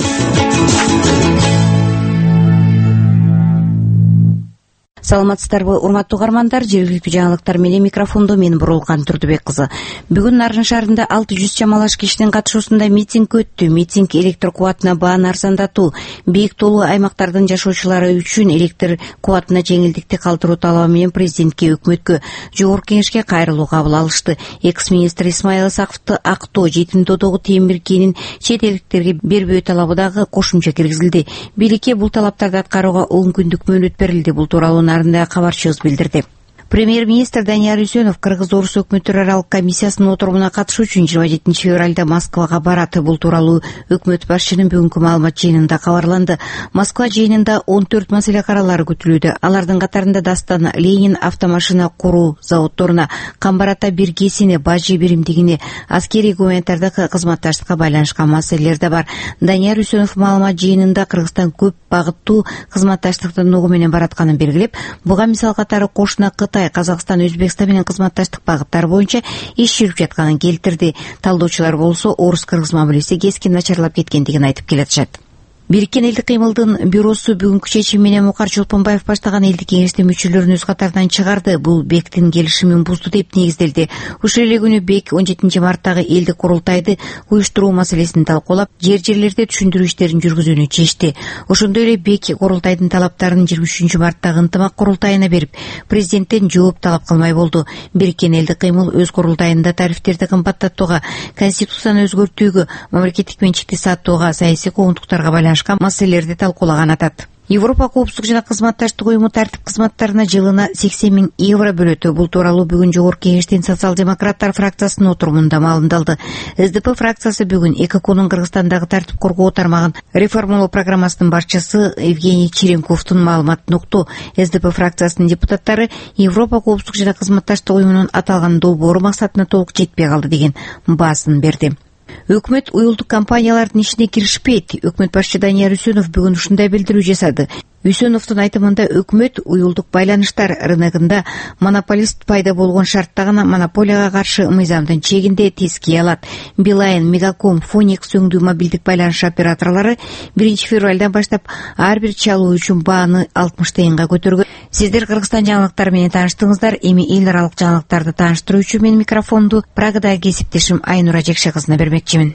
Саламатсыздарбы, урматтуу угармандар, жергиликтүү жаңылыктар менен микрофондо мен Бурулкан Турдубек кызы. Бүгүн Нарын шаарында алты жүз чамалаш кишинин катышуусунда митинг өттү. Митинг электр кубатына бааны арзандатуу, бийик тоолуу аймактардын жашоочулары үчүн электр кубатына жеңилдикти калтыруу талабы менен президентке, өкмөткө, жогорку кеңешке кайрылуу кабыл алышты. Экс-министр Исмаил Исаковду Актоо жетим додогу темир кенин чет элдиктерге бербөө талабы дагы кошумча киргизилди. Бийликке бул талаптарды аткарууга он күндүк мөөнөт берилди. Бул тууралуу Нарында кабарчыбыз билдирди. Премьер-министр Данияр Үсөнов Кыргыз-Орус өкмөттөр аралык комиссиясынын отурумуна катышуу үчүн жыйырма жетинчи февралда Москвага барат. Бул тууралуу өкмөт башчынын бүгүнкү маалымат жыйынында кабарланды. Москва жыйынында он төрт маселе каралары күтүлүүдө. Алардын катарында Дастан, Ленин автомашина куруу заводдоруна, Камбарата биргесине, Бажы биримдигине, аскерий гуманитардык кызматташтыкка байланышкан маселелер да бар. Данияр Үсөнов маалымат жыйынында Кыргызстан көп багыттуу кызматташтыктын ногу менен баратканын белгилеп, буга мисал катары кошуна Кытай, Казакстан, Өзбекстан менен кызматташтык багыттары боюнча иш жүрүп жатканын келтирди. Талдоочулар болсо орус-кыргыз мамилеси кескин начарлап кеткендигин айтып келатышат. Бириккен элдик кыймылдын бюросу бүгүнкү чечим менен Мукар Чолпонбаев баштаган элдик кеңештин мүчөлөрүн өз катарынан чыгарды. Бул БЕКтин келишимин бузду деп негизделди. Ушул эле күнү БЕК он жетинчи марттагы элдик курултайды уюштуруу маселесин талкуулап, жер-жерлерде түшүндүрүү иштерин жүргүзүүнү чечти. Ошондой эле БЕК курултайдын талаптарын жыйырма үчүнчү марттагы ынтымак курултайына берип, президенттен жооп талап кылмай болду. Бириккен элдик кыймыл өз курултайында тарифтерди кымбаттатууга, конституцияны өзгөртүүгө, мамлекеттик менчикти саттууга, саясий коомдуктарга байланышкан маселелерди талкуулаган атат. Европа коопсуздук жана кызматташтык уюму тартип кызматтарына жылына сексен миң евро бөлөт. Бул тууралуу бүгүн жогорку кеңештин социал-демократтар фракциясынын отурумунда маалымдалды. СДП фракциясы бүгүн ЭКОнун Кыргызстандагы тартип коргоо тармагын реформалоо программасынын башчысы Евгений Черенковдун маалыматын укту. СДП фракциясынын депутаттары Европа коопсуздук жана кызматташтык уюмунун аталган долбоору максатына толук жетпей калды деген баасын берди. Өкмөт уюлдук компаниялардын ишине киришпейт. Өкмөт башчы Данияр Үсөнов бүгүн ушундай билдирүү жасады. Үсөновдун айтымында өкмөт уюлдук байланыштар рыногунда монополист пайда болгон шартта гана монополияга каршы мыйзамдын чегинде тескей алат. Билайн, Мегаком, Фоникс өңдүү мобилдик байланыш операторлору биринчи февралдан баштап ар бир чалуу үчүн бааны алтымыш тыйынга көтөргөн. Сиздер Кыргызстан жаңылыктары менен тааныштыңыздар. Эми эл аралык жаңылыктарды тааныштыруу үчүн мен микрофонду Прагадагы кесиптешим Айнура Жекше кызына бермекчимин.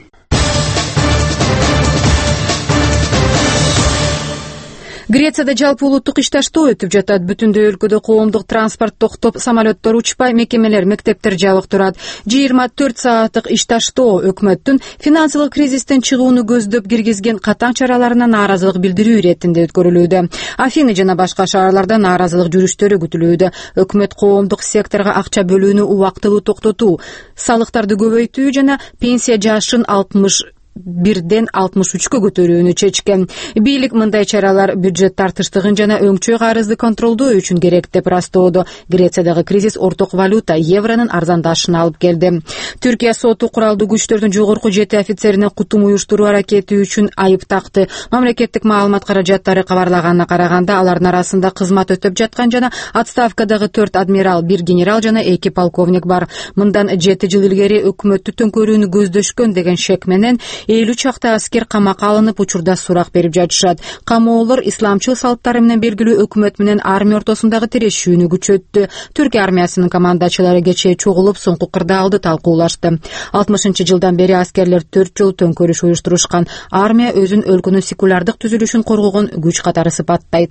Грецияда жалпы улуттук ишташтоо өтүп жатат. Бүтүндөй өлкөдө коомдук транспорт токтоп, самолеттор учпай, мекемелер, мектептер жабык турат. жыйырма төрт сааттык ишташтоо өкмөттүн финансылык кризистен чыгууну көздөп киргизген катаң чараларына нааразылык билдирүү иретинде өткөрүлүүдө. Афины жана башка шаарларда нааразылык жүрүштөрү күтүлүүдө. Өкмөт коомдук секторго акча бөлүүнү убактылуу токтотуу, салыктарды көбөйтүү жана пенсия жашын алтымыш бирден алтымыш үчкө көтөрүүнү чечкен. Бийлик мындай чаралар бюджет тартыштыгын жана өңчөө карызды контролдоо үчүн керек деп ырастоодо. Грециядагы кризис орток валюта евронун арзандашына алып келди. Түркия соту куралдуу күчтөрдүн жогорку жети офицерине кутум уюштуруу аракети үчүн айып такты. Мамлекеттик маалымат каражаттары кабарлаганына караганда, алардын арасында кызмат өтөп жаткан жана отставкадагы төрт адмирал, бир генерал жана эки полковник бар. Мындан жети жыл илгери өкмөттү төңкөрүүнү көздөшкөн деген шек менен элүү чакта аскер камакка алынып, учурда сурак берип жатышат. Камоолор исламчыл салттары менен белгилүү өкмөт менен армия ортосундагы тирешүүнү күчөттү. Түркия армиясынын командачылары кечээ чогулуп, соңку кырдаалды талкуулашты. алтымышынчы жылдан бери аскерлер төрт жолу төңкөрүш уюштурушкан. Армия өзүн өлкөнүн секулярдык түзүлүшүн коргогон күч катары сыпаттайт.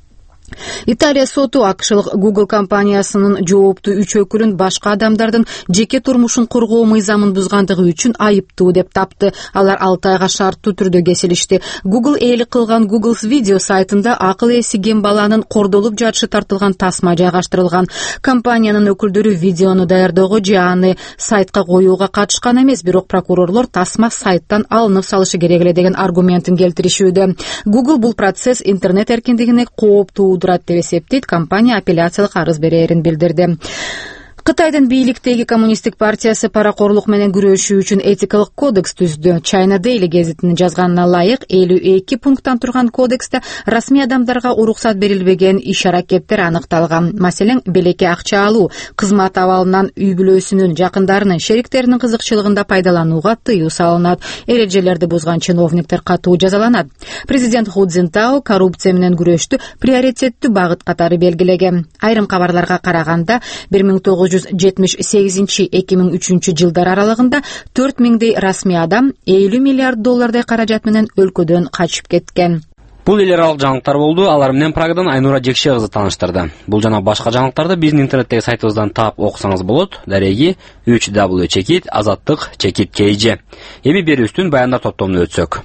Италия соту акшылык Google компаниясынын жооптуу үч өкүлүн башка адамдардын жеке турмушун коргоо мыйзамын бузгандыгы үчүн айыптуу деп тапты. Алар алты айга шарттуу түрдө кесилишти. Google ээлик кылган Google видео сайтында акыл эси кем баланын кордолуп жатышы тартылган тасма жайгаштырылган. Компаниянын өкүлдөрү видеону даярдоого же аны сайтка коюуга катышкан эмес, бирок прокурорлор тасма сайттан алынып салышы керек эле деген аргументин келтиришүүдө. Google бул процесс интернет эркиндигине кооптуу деп эсептейт. Компания апелляциялык арыз берерин билдирди. Кытайдын бийликтеги коммунисттик партиясы паракорлук менен күрөшүү үчүн этикалык кодекс түздү. China Daily гезитинин жазганына ылайык, элүү эки пункттан турган кодексте расмий адамдарга уруксат берилбеген иш-аракеттер аныкталган. Маселен, белекке акча алуу, кызмат абалынан үй бүлөсүнүн, жакындарынын, шериктеринин кызыкчылыгында пайдаланууга тыюу салынат. Эрежелерди бузган чиновниктер катуу жазаланат. Президент Ху Цзинтао коррупция менен күрөштү приоритеттүү багыт катары белгилеген. Айрым кабарларга караганда, бир миң тогуз жүз жетимиш сегизинчи — эки миң үчүнчү жылдар аралыгында төрт миңдей расмий адам элүү миллиард доллардай каражат менен өлкөдөн качып кеткен. Бул эл аралык жаңылыктар болду. Алар менен Прагадан Айнура Жекше кызы тааныштырды. Бул жана башка жаңылыктарды биздин интернеттеги сайтыбыздан таап окусаңыз болот. Дареги үч дабл ю чекит азаттык чекит kg. Эми берүүбүздүн баяндар топтомуна өтсөк.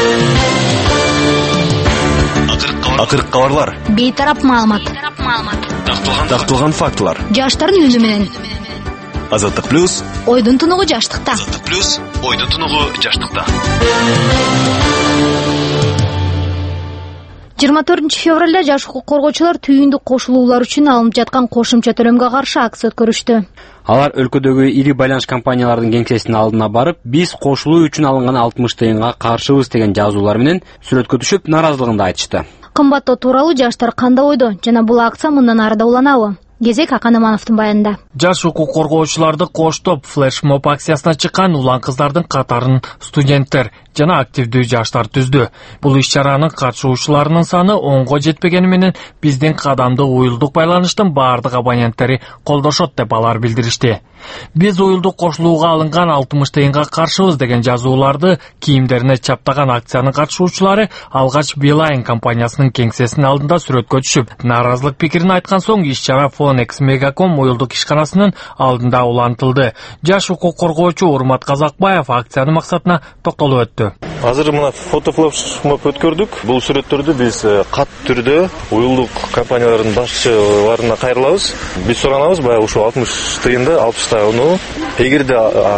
Акыркы кабарлар. Бейтарап маалымат. Такталган фактылар. Жаштардын үнү менен. Азаттык плюс. Ойдун тунугу жаштыкта. Азаттык плюс. Ойдун тунугу жаштыкта. жыйырма төртүнчү февралда жаш укук коргоочулар түйүндүк кошулуулар үчүн алынып жаткан кошумча төлөмгө каршы акция өткөрүштү. Алар өлкөдөгү ири байланыш компаниялардын кеңсесинин алдына барып, биз кошулуу үчүн алынган алтымыш тыйынга каршыбыз деген жазуулар менен сүрөткө түшүп, наразылыгын айтышты. Кымбаттоо тууралуу жаштар кандай ойдо жана бул акция мындан ары да уланабы? Кезек Акан Амановдун баянында. Жаш укук коргоочуларды коштоп флешмоб акциясына чыккан улан кыздардын катарын студенттер жана активдүү жаштар түздү. Бул иш-чаранын катышуучуларынын саны онго жетпегени менен биздин кадамды уюлдук байланыштын баардык абоненттери колдошот деп алар билдиришти. Биз уюлдук кошулууга алынган алтымыш тыйынга каршыбыз деген жазууларды кийимдерине чаптаган акциянын катышуучулары алгач Билайн компаниясынын кеңсесинин алдында сүрөткө түшүп, наразылык пикирин айткан соң иш-чара Фонекс Мегаком уюлдук ишканасынын алдында улантылды. Жаш укук коргоочу Урмат Казакбаев акциянын максатына токтолуп өттү. Азыр мына фотофлешмоб өткөрдүк. Бул сүрөттөрдү биз кат түрдө уюлдук компаниялардын башчыларына кайрылабыз. Биз суранабыз, баягы ушул алтымыш тыйында алпыш тыйын. Эгерде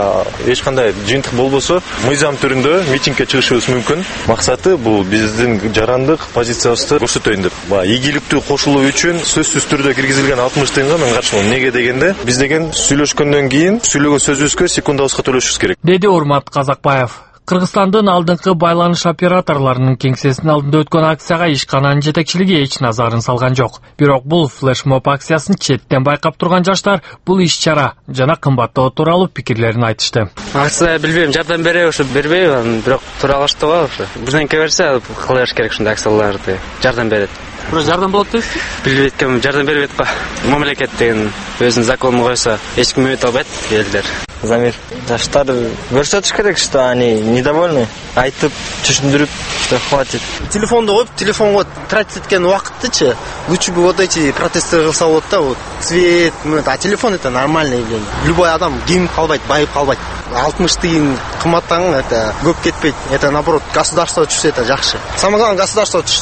эч кандай жыйынтык болбосо, мыйзам түрүндө митингге чыгышыбыз мүмкүн. Максаты бул биздин жарандык позициябызды көрсөтөйүн деп. Баягы ийгиликтүү кошулуу үчүн сөзсүз түрдө киргизилген алтымыш тыйынга мен каршымын. Неге дегенде, биз деген сүйлөшкөндөн кийин сүйлөгөн сөзүбүзгө секундабызга төлөшүбүз керек. Деди Урмат Казакбаев. Кыргызстандын алдыңкы байланыш операторлорунун кеңсесинин алдында өткөн акцияга ишкананын жетекчилиги эч назарын салган жок. Бирок бул флешмоб акциясын четтен байкап турган жаштар бул иш-чара жана кымбаттоо тууралуу пикирлерин айтышты. Акция билбейм, жардам береби ошо бербейби, бирок туура кылышты го ошо. Бирденке берсе кылыш керек ушундай акцияларды. Жардам берет. Бирок жардам болот дейсиз? Билбейт ким жардам бербейт го. Мамлекет деген өзүнүн законун койсо, эч ким өтө албайт элдер. Замир, жаштар көрсөтүш керек, что они недовольны. Айтып, түшүндүрүп, что хватит. Телефонду коюп, телефонго тратить эткен убакыттычы лучше бы вот эти протесты кылса болот да, вот цвет, а телефон это нормальное явление. Любой адам кийинип калбайт, байып калбайт. алтымыш тыйын кымбаттаган это көп кетпейт. Это наоборот государство түшсө это жакшы. Самое главное государство түшсүн.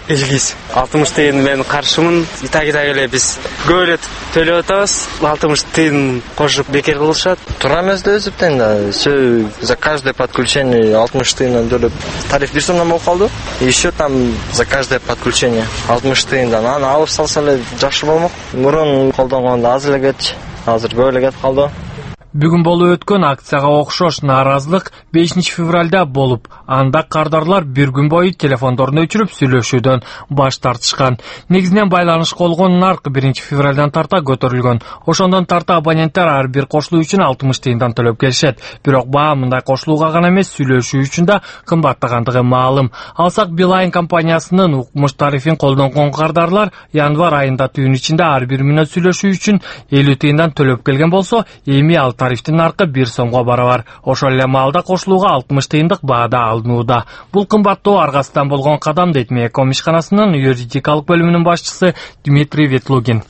Илгиз. алтымыш тыйын мен каршымын. Итагида эле биз көп эле төлөп атабыз. алтымыш тыйын кошуп бекер кылышат. Туура эмес да эсептейм да. Все за каждое подключение алтымыш тыйындан төлөп. Тариф бир сомдон болуп калды. Еще там за каждое подключение алтымыш тыйындан. Аны алып салса эле жакшы болмок. Мурун колдонгондо аз эле кетчү. Азыр көп эле кетип калды. Бүгүн болуп өткөн акцияга окшош нааразылык бешинчи февралда болуп, анда кардарлар бир күн бою телефондорун өчүрүп сүйлөшүүдөн баш тартышкан. Негизинен байланыш болгон нарк биринчи февралдан тарта көтөрүлгөн. Ошондон тарта абоненттер ар бир кошулуу үчүн алтымыш тыйындан төлөп келишет. Бирок баа мындай кошулууга гана эмес, сүйлөшүү үчүн да кымбаттагандыгы маалым. Алсак Билайн компаниясынын укмуш тарифин колдонгон кардарлар январь айында түйүн ичинде ар бир мүнөт сүйлөшүү үчүн элүү тыйындан төлөп келген болсо, эми ал тарифтин наркы бир сомго барабар. Ошол эле маалда кошулууга алтымыш тыйындык баада алынууда. Бул кымбаттоо аргасынан болгон кадам дейт Мейком ишканасынын юридикалык бөлүмүнүн башчысы Дмитрий Ветлугин.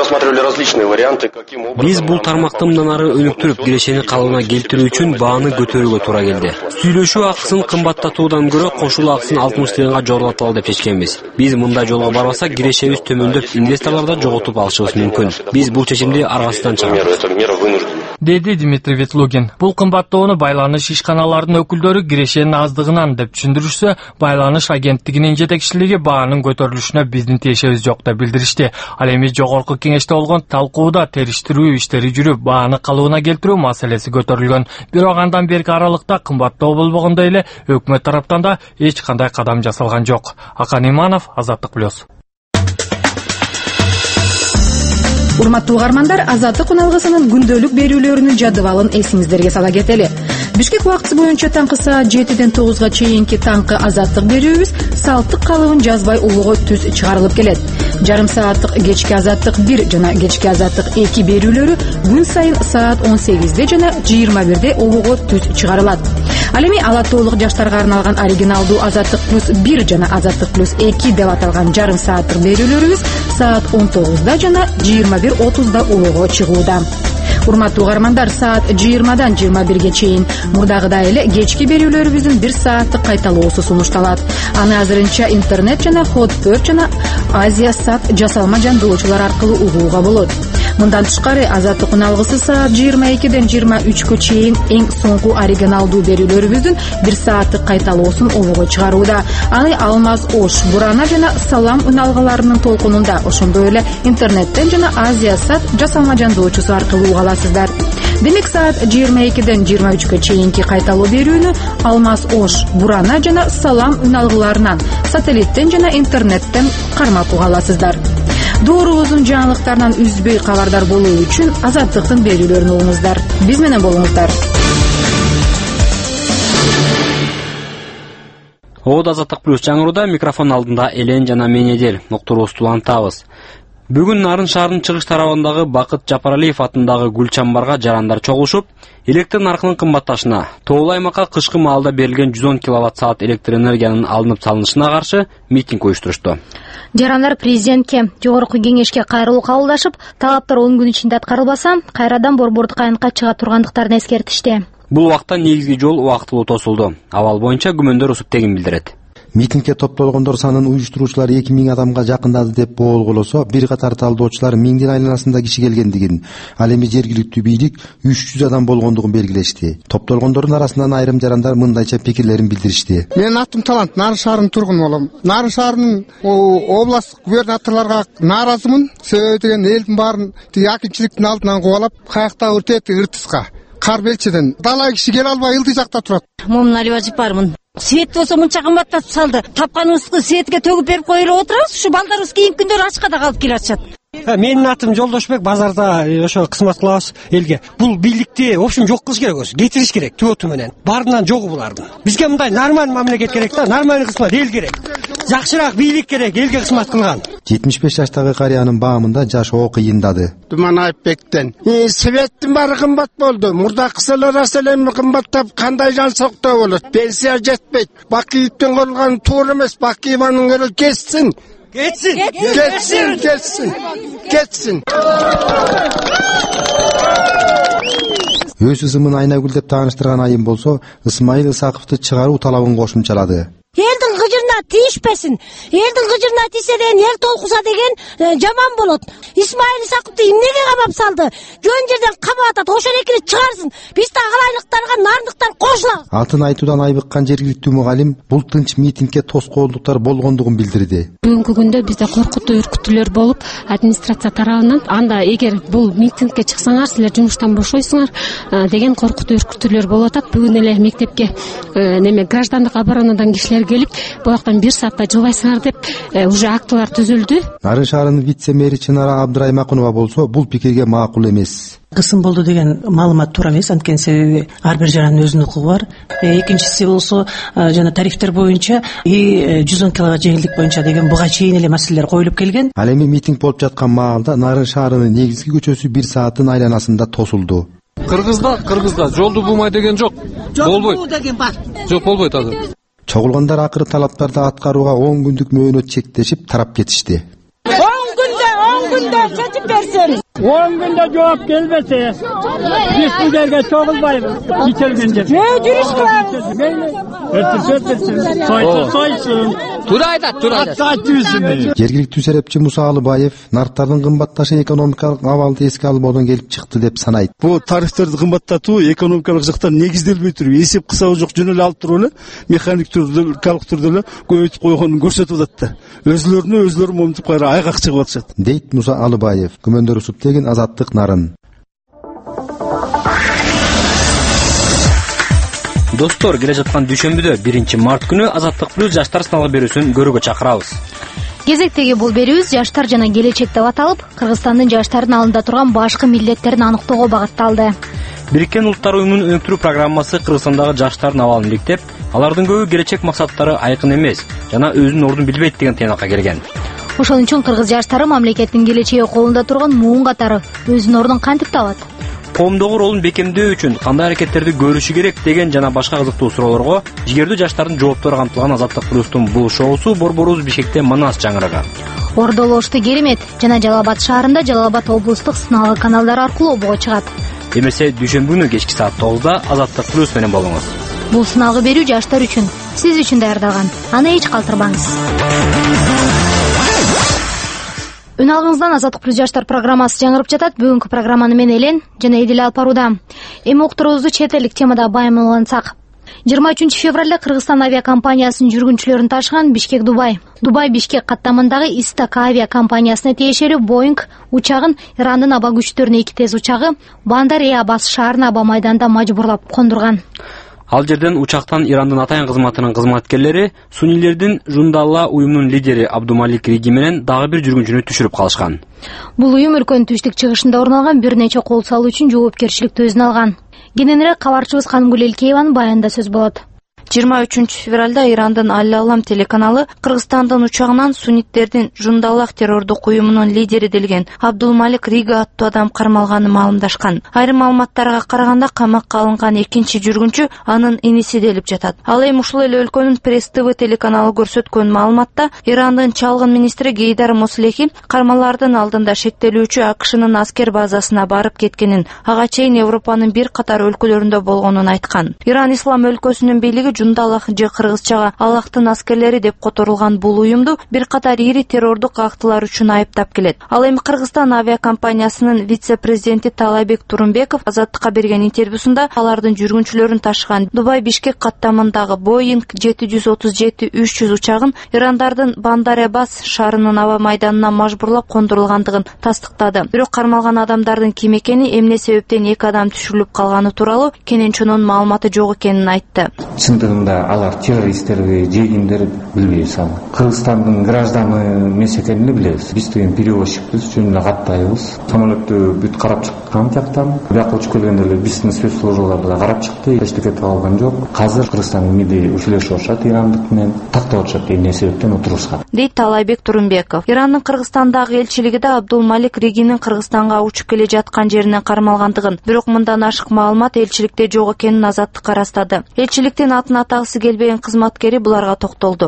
Биз бул тармакты мындан ары өнүктүрүп, кирешени калыбына келтирүү үчүн бааны көтөрүүгө туура келди. Сүйлөшүү акысын кымбаттатуудан көрө кошулуу акысын алтымыш тыйынга жогорулаталы деп чечкенбиз. Биз мындай жолго барбасак, кирешебиз төмөндөп, инвесторлор да жоготуп алышыбыз мүмкүн. Биз бул чечимди аргасынан чыгарабыз, деди Дмитрий Ветлугин. Бул кымбаттоону байланыш ишканаларынын өкүлдөрү кирешенин аздыгынан деп түшүндүрүшсө, байланыш агенттигинин жетекчилиги баанын көтөрүлүшүнө биздин тиешебиз жок деп билдиришти. Ал эми жогорку кеңеште болгон талкууда териштирүү иштери жүрүп, бааны калыбына келтирүү маселеси көтөрүлгөн. Бирок андан берки аралыкта кымбаттоо болбогондой эле өкмөт тараптан да эч кандай кадам жасалган жок. Акан Иманов, Азаттык плюс. Урматтуу угармандар, Азаттык уналгысынын күндөлүк берүүлөрүнүн жадыбалын эсиңиздерге сала кетели. Бишкек убактысы боюнча таңкы саат жетиден тогузга чейинки таңкы азаттык берүүбүз салттык калыбын жазбай улугу түз чыгарылып келет. Жарым сааттык кечки азаттык бир жана кечки азаттык эки берүүлөрү күн сайын саат он сегизде жана жыйырма бирде улугу түз чыгарылат. Ал эми ала тоолук жаштарга арналган оригиналдуу азаттык плюс бир жана азаттык плюс эки деп аталган жарым сааттык берүүлөрүбүз саат он тогузда жана жыйырма бир отузда улугу чыгууда. Урматтуу угармандар, саат жыйырмадан жыйырма бирге чейин мурдагыдай эле кечки берүүлөрүбүздүн бир сааттык кайталоосу сунушталат. Аны азырынча интернет жана Hotbird жана Азия Сат жасалма жандоочулар аркылуу угууга болот. Мындан тышкары азаттык уналгысы саат жыйырма экиден жыйырма үчкө чейин эң соңку оригиналдуу берүүлөрүбүздүн бир сааттык кайталоосун улугу чыгарууда. Аны Алмаз Ош, Бурана жана Салам уналгыларынын толкунунда, ошондой эле интернеттен жана Азия Сат жасалма жандоочусу аркылуу уга аласыздар. Демек саат жыйырма экиден жыйырма үчкө чейинки кайталоо берүүнү Алмаз Ош, Бурана жана Салам уналгыларынан сателлиттен жана интернеттен кармап уга аласыздар. Доорубуздун жаңылыктарынан үзбөй кабардар болуу үчүн Азаттыктын берүүлөрүн угуңуздар. Биз менен болуңуздар. Оод Азаттык плюс жаңыруда, микрофон алдында Элен жана мен Эдел уктуруубузду улантабыз. Бүгүн Нарын шаарынын чыгыш тарабындагы Бакыт Жапаралиев атындагы гүл чамбарга жарандар чогулушуп, электр наркынын кымбатташына, тоолуу аймакка кышкы маалда берилген жүз он киловатт саат электр энергиянын алынып салынышына каршы митинг уюштурушту. Жарандар президентке, жогорку кеңешке кайрылуу кабылдашып, талаптар он күн ичинде аткарылбаса, кайрадан борбордук аянтка чыга тургандыктарын эскертишти. Бул убакта негизги жол убактылуу тосулду. Абал боюнча күмөндөр усуптегин билдирет. Митингге топтолгондор санын уюштуруучулар эки миң адамга жакындады деп боолголосо, бир катар талдоочулар миңдин айланасында киши келгендигин, ал эми жергиликтүү бийлик үч жүз адам болгондугун белгилешти. Топтолгондордун арасынан айрым жарандар мындайча пикирлерин билдиришти. Мен атым Талант, Нарын шаарынын тургуну болом. Нарын шаарынын областтык губернаторлорго нааразымын. Себеби деген элдин баарын тиги акинчиликтин алдынан кубалап, каякта үртет ыртыска. Кар белчеден дала киши келе албай ылдый жакта турат. Момуналиева Жапармын. Свет болсо мынча кымбаттатып салды. Тапканыбызды светке төгүп берип коюп отурабыз. Ушу балдарыбыз кийинки күндөр ачкада калып келатышат. Менин атым Жолдошбек, базарда ошо кызмат кылабыз элге. Бул бийликти, в общем, жок кылыш керек, кетириш керек түбөтү менен. Баарынан жогу булардын. Бизге мындай нормалдуу мамиле керек да, нормалдуу кызмат эл керек. Жакшыраак бийлик керек, элге кызмат кылган. жетимиш беш жаштагы карыянын баамында жашоо кыйындады. Думан Айпбектен. Светтин баары кымбат болду. Мурдакысылар аселем кымбаттап кандай жансоктоо болот? Пенсия жетпейт. Бакиевден курулган туура эмес. Бакиеванын көрө кетсин. Кетсин. Кетсин, кетсин. Кетсин. Өз ысымын Айнагүл деп тааныштырган айым болсо, Ысмайыл Ысаковду чыгаруу талабын кошумчалады. элдин кыжырына тийишпесин. Элдин кыжырына тийсе деген эл толкуса деген жаман болот. Исмаил Исаковду эмнеге камап салды? Жөн жерден камап атат. Ошол экини чыгарсын. Биз да калайлыктарга нарындыктар кошулабыз. Атын айтуудан айбыккан жергиликтүү мугалим бул тынч митингге тоскоолдуктар болгондугун билдирди. Бүгүнкү күндө бизде коркутуу үркүтүүлөр болуп, администрация тарабынан анда эгер бул митингге чыксаңар, силер жумуштан бошойсуңар деген коркутуу үркүтүүлөр болуп атат. Бүгүн эле мектепке неме граждандык оборонадан кишилер келип, буяктан бир саатта жылбайсыңар деп уже актылар түзүлдү. Нарын шаарынын вице-мэри Чынара Абдраймакунова болсо, бул пикирге макул эмес. Кысым болду деген маалымат туура эмес, анткени себеби ар бир жаранын өзүнүн укугу бар. Экинчиси болсо жана тарифтер боюнча и жүз он киловатт жеңилдик боюнча деген буга чейин эле маселелер коюлуп келген. Ал эми митинг болуп жаткан маалда Нарын шаарынын негизги көчөсү бир сааттын айланасында тосулду. Кыргызда, Кыргызда жолду булмай деген жок. Болбойт деген бар. Жок, болбойт азыр. Чогулгандар акыры талаптарды аткарууга он күндүк мөөнөт чектешип тарап кетишти. он күндө, он күндө чечип берсин. он күндө жооп келбесе, биз бул жерге чогулбайбыз. Ичелгенде. Жөө жүрүш кылабыз. Мейли. Сойсун, сойсун. Туура айтат, туура айтат. Жергиликтүү серепчи Муса Алыбаев нарттардын кымбатташы экономикалык абалды эске албоодон келип чыкты деп санайт. Бул тарифтерди кымбаттатуу экономикалык жактан негизделбей туруп, эсеп кысабы жок жөн эле алып туруп эле механик түрдө, калык түрдө эле көбөйтүп койгонун көрсөтүп атат да. Өзлөрүнө өзлөрү моментип кайра айгак чыгып атышат. Дейт Муса Алыбаев, күмөндөр усуп деген Азаттык Нарын. Достор, келе жаткан дүйшөмбүдө биринчи март күнү Азаттык плюс жаштар сыналгы берүүсүн көрүүгө чакырабыз. Кезектеги бул берүүбүз жаштар жана келечек деп аталып, Кыргызстандын жаштардын алдында турган башкы милдеттерин аныктоого багытталды. Бириккен Улуттар уюмунун өнүктүрүү программасы Кыргызстандагы жаштардын абалын иликтеп, алардын көбү келечек максаттары айкын эмес жана өзүнүн ордун билбейт деген тыйнакка келген. Ошон үчүн кыргыз жаштары мамлекеттин келечеги колунда турган муун катары өзүнүн ордун кантип табат? Коомдогу ролун бекемдөө үчүн кандай аракеттерди көрүшү керек деген жана башка кызыктуу суроолорго жигердүү жаштардын жооптору камтылган Азаттык плюстун бул шоусу борборубуз Бишкекте Манас жаңырыгы. Ордолошту Керемет жана Жалал Абад шаарында Жалал Абад облустук сыналгы каналдары аркылуу обого чыгат. Эмесе дүйшөмбү күнү кечки саат тогузда Азаттык плюс менен болуңуз. Бул сыналгы берүү жаштар үчүн, сиз үчүн даярдалган. Аны эч калтырбаңыз. Үн алгыңыздан Азаттык плюс жаштар программасы жаңырып жатат. Бүгүнкү программаны мен Элен жана Эдил алып барууда. Эми уктуруубузду чет элдик темада байымлансак. жыйырма үчүнчү февралда Кыргызстан авиакомпаниясынын жүргүнчүлөрүн ташыган Бишкек Дубай. Дубай Бишкек каттамындагы Истак авиакомпаниясына тиешелүү Боинг учагын Ирандын аба күчтөрүнүн эки тез учагы Бандар Аббас шаарына аба майданда мажбурлап кондурган. Ал жерден учактан Ирандын атайын кызматынын кызматкерлери сунилердин Жундалла уюмунун лидери Абдумалик Риги менен дагы бир жүргүнчүнү түшүрүп калышкан. Бул уюм өлкөнүн түштүк чыгышында орун алган бир нече кол салуу үчүн жоопкерчиликти өзүнө алган. Кененирээк кабарчыбыз Кангүл Элкееванын баянында сөз болот. жыйырма үчүнчү февралда Ирандын Аль-Алам телеканалы Кыргызстандын учагынан сунниттердин Жундаллах террордук уюмунун лидери делген Абдулмалик Рига аттуу адам кармалганын маалымдашкан. Айрым маалыматтарга караганда камакка алынган экинчи жүргүнчү анын иниси делип жатат. Ал эми ушул эле өлкөнүн Пресс-ТВ телеканалы көрсөткөн маалыматта Ирандын чалгын министри Гейдар Мослехи кармалардын алдында шектелүүчү АКШнын аскер базасына барып кеткенин, ага чейин Европанын бир катар өлкөлөрүндө болгонун айткан. Иран ислам өлкөсүнүн бийлиги Жундаллах же кыргызчага Аллахтын аскерлери деп которулган бул уюмду бир катар ири террордук актылар үчүн айыптап келет. Ал эми Кыргызстан авиакомпаниясынын вице-президенти Талайбек Турунбеков Азаттыкка берген интервьюсунда алардын жүргүнчүлөрүн ташыган Дубай Бишкек каттамындагы Боинг жети жүз отуз жети үч жүз учагын ирандардын Бандар Аббас шаарынын аба майданына мажбурлап кондурулгандыгын тастыктады. Бирок кармалган адамдардын ким экени, эмне себептен эки адам түшүрүлүп калганы тууралуу Кененчунун маалыматы жок экенин айтты. Чындыгында алар террористтерби же кимдер билбейбиз аны. Кыргызстандын гражданы эмес экенин билебиз. Биз деген перевозчикпиз, жөн эле каттайбыз. Самолетту бүт карап чыккан жактан. Бияка учуп келгенде эле биздин спецслужбалар да карап чыкты, эчтеке таба алган жок. Азыр Кыргызстандын МИДи сүйлөшүп атышат Ирандык менен, тактап атышат эмне себептен отурушкан. Дейт Талайбек Турунбеков. Ирандын Кыргызстандагы элчилиги да Абдулмалик Ригинин Кыргызстанга учуп келе жаткан жеринен кармалгандыгын, бирок мындан ашык маалымат элчиликте жок экенин Азаттыкка ырастады. Элчиликтин атын атагысы келбеген кызматкери буларга токтолду.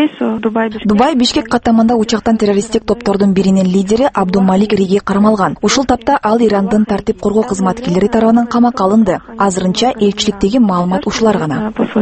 Дубай Бишкек каттамында учактан террористтик топтордун биринин лидери Абдумалик Риги кармалган. Ушул тапта ал Ирандын тартип коргоо кызматкерлери тарабынан камакка алынды. Азырынча элчиликтеги маалымат ушулар гана.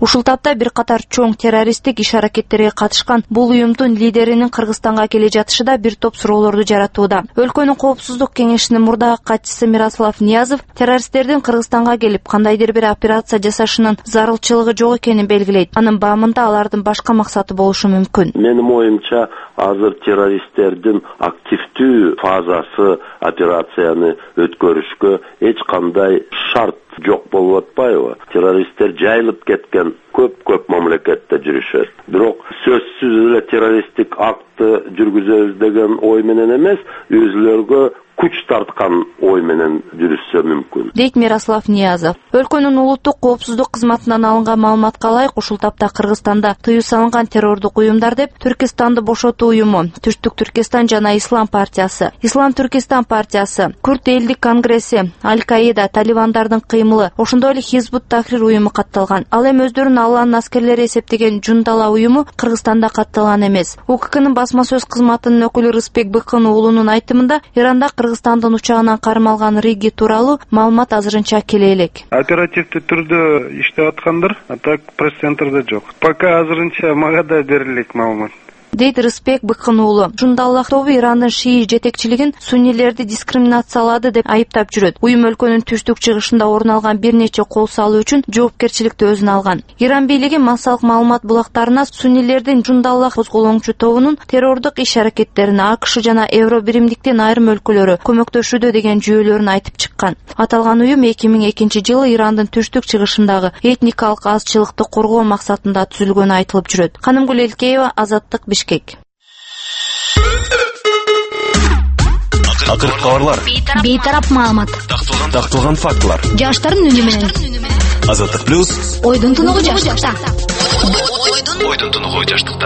Ушул тапта бир катар чоң террористтик иш-аракеттерге катышкан бул уюмдун лидеринин Кыргызстанга келе жатышы да бир топ суроолорду жаратууда. Өлкөнүн коопсуздук кеңешинин мурдагы катчысы Мирослав Ниязов террористтердин Кыргызстанга келип кандайдыр бир операция жасашынын зарылчылыгы жок экенин белгилейт. Анын баамында алардын башка максаты болушу мүмкүн. Менин оюмча азыр террористтердин активдүү фазасы операцияны өткөрүшкө эч кандай шарт жок болуп атпайбы? Террористтер жайылып кеткен көп-көп мамлекетте жүрүшөт. Бирок сөзсүз эле террористтик акты жүргүзөбүз деген ой менен эмес, өзүлөргө күч тарткан ой менен жүрүшсө мүмкүн, дейт Мирослав Ниязов. Өлкөнүн улуттук коопсуздук кызматынан алынган маалыматка ылайык, ушул тапта Кыргызстанда тыюу салынган террордук уюмдар деп Түркистанды бошотуу уюму, Түштүк Түркистан жана Ислам партиясы, Ислам Түркистан партиясы, Күрд элдик конгресси, Аль-Каида, талибандардын кыймылы, ошондой эле Хизбут Тахрир уюму катталган. Ал эми өздөрүн Алланын аскерлери эсептеген Жундала уюму Кыргызстанда катталган эмес. УККнын басма сөз кызматынын өкүлү Рыспек Быкын уулунун айтымында Иранда Кыргызстандын учагынан карым алган Риги тууралуу маалымат азырынча келе элек. Оперативдүү түрдө иштеп аткандар, а так пресс-центрде жок. Пока азырынча мага да берилек маалымат, дейт Рыспек Быкын уулу. Жундаллах тобу Ирандын шии жетекчилигин суннилерди дискриминациялады деп айыптап жүрөт. Уюм өлкөнүн түштүк чыгышында орун алган бир нече кол салуу үчүн жоопкерчиликти өзүнө алган. Иран бийлиги массалык маалымат булактарына суннилердин Жундаллах козголоңчу тобунун террордук иш-аракеттерине АКШ жана Евро биримдиктин айрым өлкөлөрү көмөктөшүүдө деген жүйөлөрүн айтып чыккан. Аталган уюм эки миң экинчи жылы Ирандын түштүк чыгышындагы этникалык азчылыкты коргоо максатында түзүлгөнү айтылып жүрөт. Канымгүл Элкеева, Азаттык, Бишкек. Акыркы кабарлар, бейтарап маалымат, такталган фактылар, жаштардын үнү менен. Азаттык плюс, ойдун тунугу жаштыкта. Ойдун тунугу жаштыкта.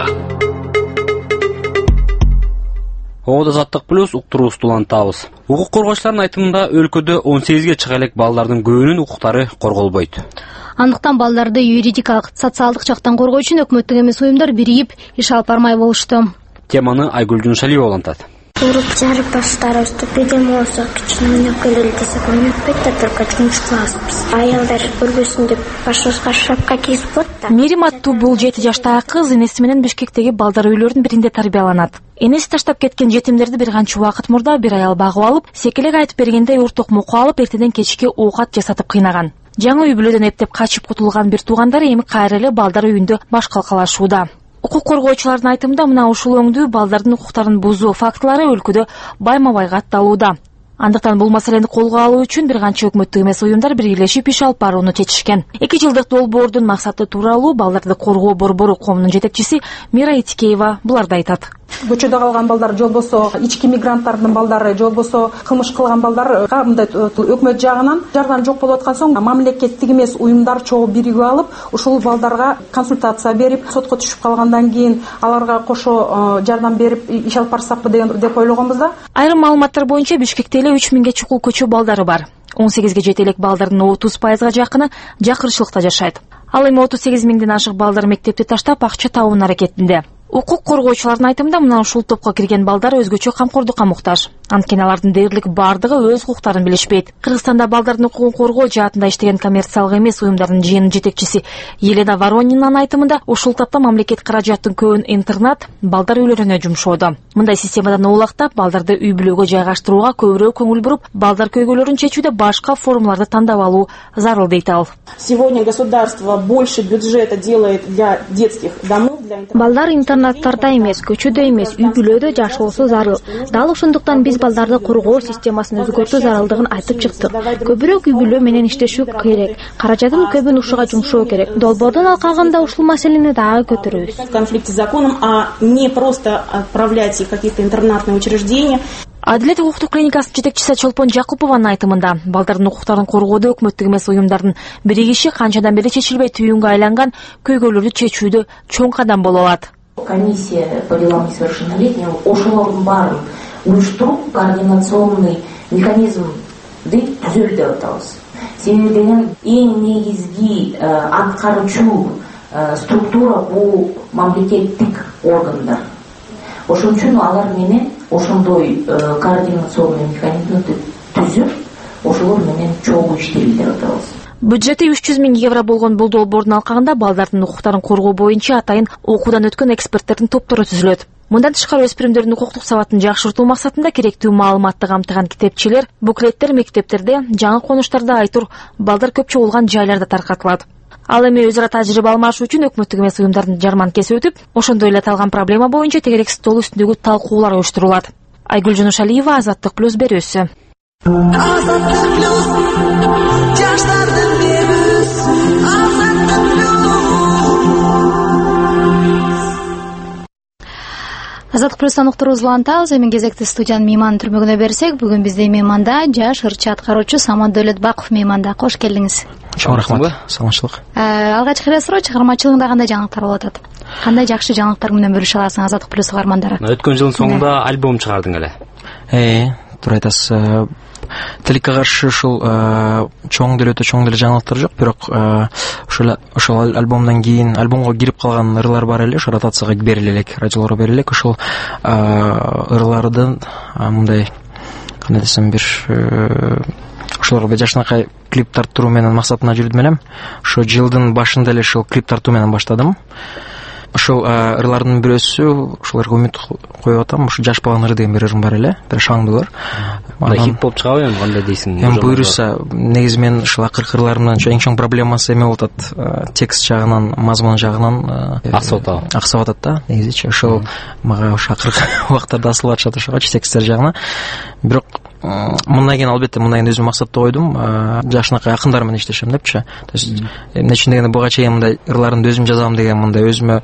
Оодо Азаттык плюс уктуруубузду улантабыз. Укук коргоочулардын айтымында өлкөдө он сегизге чыга элек балдардын көбүнүн укуктары корголбойт. Андыктан балдарды юридикалык, социалдык жактан коргоо үчүн өкмөттүк эмес уюмдар биригип иш алып бармай болушту. Теманы Айгүл Жунушалиева улантат. Уруп жарып баштарыбызды бедем болсо кичине ойноп келели десек ойнотпойт да, только жумуш кылабыз. Аялдар көрбөсүн деп башыбызга шапка кийип коет да. Мерим аттуу бул жети жаштагы кыз энеси менен Бишкектеги балдар үйлөрүнүн биринде тарбияланат. Энеси таштап кеткен жетимдерди бир канча убакыт мурда бир аял багып алып, секелек айтып бергенде уртук муку алып, эртеден кечки оокат жасатып кыйнаган. Жаңы үй бүлөдөн эптеп качып кутулган бир туугандары эми кайра эле балдар үйүндө баш калкалашууда. Укук коргоочулардын айтымында мына ушул өңдүү балдардын укуктарын бузуу фактылары өлкөдө байма-бай катталууда. Андыктан бул маселени колго алуу үчүн бир канча өкмөттүк эмес уюмдар биргелешип иш алып барууну чечишкен. эки жылдык долбоордун максаты тууралуу балдарды коргоо борбору коомунун жетекчиси Мира Итикеева буларды айтат. Көчөдө калган балдар, же болбосо ички мигранттардын балдары, же болбосо кылмыш кылган балдарга мындай өкмөт жагынан жардам жок болуп аткан соң мамлекеттик эмес уюмдар чогуу биригип алып, ушул балдарга консультация берип, сотко түшүп калгандан кийин аларга кошо жардам берип иш алып барсакпы деген деп ойлогонбуз да. Айрым маалыматтар боюнча Бишкекте эле үч миңге чукул көчө балдары бар. он сегизге жете элек балдардын отуз пайызга жакыны жакырчылыкта жашайт. Ал эми отуз сегиз миңден ашык балдар мектепти таштап акча табуунун аракетинде. Укук коргоочулардын айтымында мына ушул топко кирген балдар өзгөчө камкордукка муктаж. Анткени алардын дээрлик бардыгы өз укуктарын билишпейт. Кыргызстанда балдардын укугун коргоо жаатында иштеген коммерциялык эмес уюмдардын жыйынынын жетекчиси Елена Воронинанын айтымында ушул тапта мамлекет каражаттын көбүн интернат, балдар үйлөрүнө жумшоодо. Мындай системадан улактап, балдарды үй бүлөгө жайгаштырууга көбүрөөк көңүл буруп, балдар көйгөйлөрүн чечүүдө башка формуларды тандап алуу зарыл дейт ал. Сегодня государство больше бюджета делает для детских домов, для балдар интернаттарда эмес, көчөдө эмес, үй бүлөдө жашоосу зарыл. Дал ошондуктан биз балдарды коргоо системасын өзгөртүү зарылдыгын айтып чыктык. Көбүрөөк үй бүлө менен иштешүү керек. Каражатын көбүн ушуга жумшоо керек. Долбоордон алкаганда ушул маселени дагы көтөрөбүз. Конфликт с законом, а не просто отправлять их в какие-то интернатные учреждения. Адилет укуктук клиникасынын жетекчиси Чолпон Жакупованын айтымында, балдардын укуктарын коргоодо өкмөттүк эмес уюмдардын биригиши канчадан бери чечилбей түйүнгө айланган көйгөйлөрдү чечүүдө чоң кадам боло алат. Комиссия по делам несовершеннолетних ошолордун баарын уюштуруп координационный механизмди түзөлүп деп атабыз. Себеби деген эң негизги аткаруучу структура бул мамлекеттик органдар. Ошон үчүн алар менен ошондой координационный механизмди түзүп, ошолор менен чогуу иштейли деп атабыз. Бюджети үч жүз миң евро болгон бул долбоордун алкагында балдардын укуктарын коргоо боюнча атайын окуудан өткөн эксперттердин топтору түзүлөт. Мындан тышкары өспүрүмдөрдүн укуктук сабатын жакшыртуу максатында керектүү маалыматты камтыган китепчелер, буклеттер мектептерде, жаңы конуштарда айтур балдар көп чогулган жайларда таркатылат. Ал эми өз ара тажрыйба алмашуу үчүн өкмөттүк эмес уюмдардын жарманкеси өтүп, ошондой эле аталган проблема боюнча тегерек стол үстүндөгү талкуулар уюштурулат. Айгүл Жунушалиева, Азаттык плюс берүүсү. Азаттык плюс жаштардын берүүсү. Азаттык Азаттык плюстан уктуруубузду улантабыз. Эми кезекти студиянын мейманын түрмөгүнө берсек, бүгүн бизде мейманда жаш ырчы аткаруучу Самат Дөөлөтбаков мейманда. Кош келдиңиз. Чоң рахмат. Саламатчылык. Алгачкы эле суроо, чыгармачылыгыңда кандай жаңылыктар болуп атат? Кандай жакшы жаңылыктар менен бөлүшө аласың Азаттык плюс каармандары? Өткөн жылдын соңунда альбом чыгардың эле. Э, туура айтасыз. Тилекке каршы ушул чоң деле өтө чоң деле жаңылыктар жок, бирок ошол ошол альбомдон кийин альбомго кирип калган ырлар бар эле, ошо ротацияга бериле элек, радиолорго бериле элек. Ошол ырлардын мындай кандай десем бир ошолорго жакшынакай клип тарттыруу менен максатына жүрдүм элем. Ошо жылдын башында эле ошол клип тартуу менен баштадым. Ошол ырлардын бирөөсү, ошолорго үмүт коюп атам. Ушу жаш балган ыр деген бир ырым бар эле, бир шаңдуу ыр. Мына хит болуп чыгабы эми кандай дейсиң? Эми буйруса, негизи мен ушул акыркы ырларымдан эң чоң проблемасы эме болуп атат. Текст жагынан, мазмун жагынан аксап атат. Аксап атат да, негизичи. Ошол мага ошо акыркы убактарда асылып атышат ошогочу тексттер жагына. Бирок мындан кийин албетте мындан кийин өзүм максатты койдум, жакшынакай акындар менен иштешем депчи. То есть эмне үчүн дегенде буга чейин мындай ырларымды өзүм жазам деген мындай өзүмө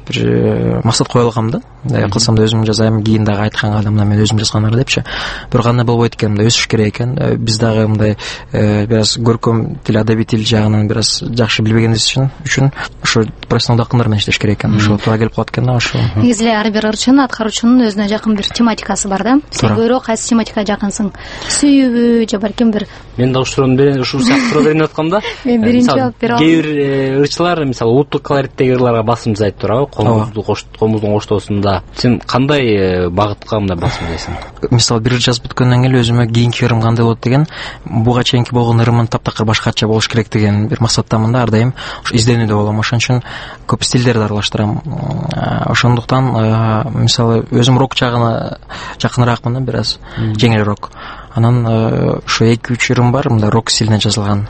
бир максат кое алгам да. Мындай кылсам да өзүм жазайм, кийин дагы айтканга да мен өзүм жазган ыр депчи. Бирок андай болбойт экен, мындай өсүш керек экен. Биз дагы мындай бир аз көркөм тил, адабий тил жагынан бир аз жакшы билбегенибиз үчүн үчүн ошо профессионалдуу акындар менен иштеш керек экен. Ошо туура келип калат экен да ошо. Негизи эле ар бир ырчынын, аткаруучунун өзүнө жакын бир тематикасы бар да. Сен көбүрөөк кайсы тематикага жакынсың? Сүйүүбү же балким бир мен да ушуну берем, ушул сыяктуу суроо берип аткам да. Мен биринчи алып бере алдым. Кээ бир ырчылар мисалы улуттук колориттеги ырларга басым жасайт турабы? Комуздун коштоосунда. Сен кандай багытка мындай басым жасайсың? Мисалы бир ыр жазып бүткөндөн кийин өзүмө кийинки ырым кандай болот деген, буга чейинки болгон ырымын таптакыр башкача болуш керек деген бир максаттамын да, ар дайым ушу изденүүдө болом. Ошон үчүн көп стилдерди аралаштырам. Ошондуктан мисалы өзүм рок жагына жакыныраакмын да, бир аз жеңил рок. Анан ошо эки үч ырым бар, мындай рок стилине жазылган.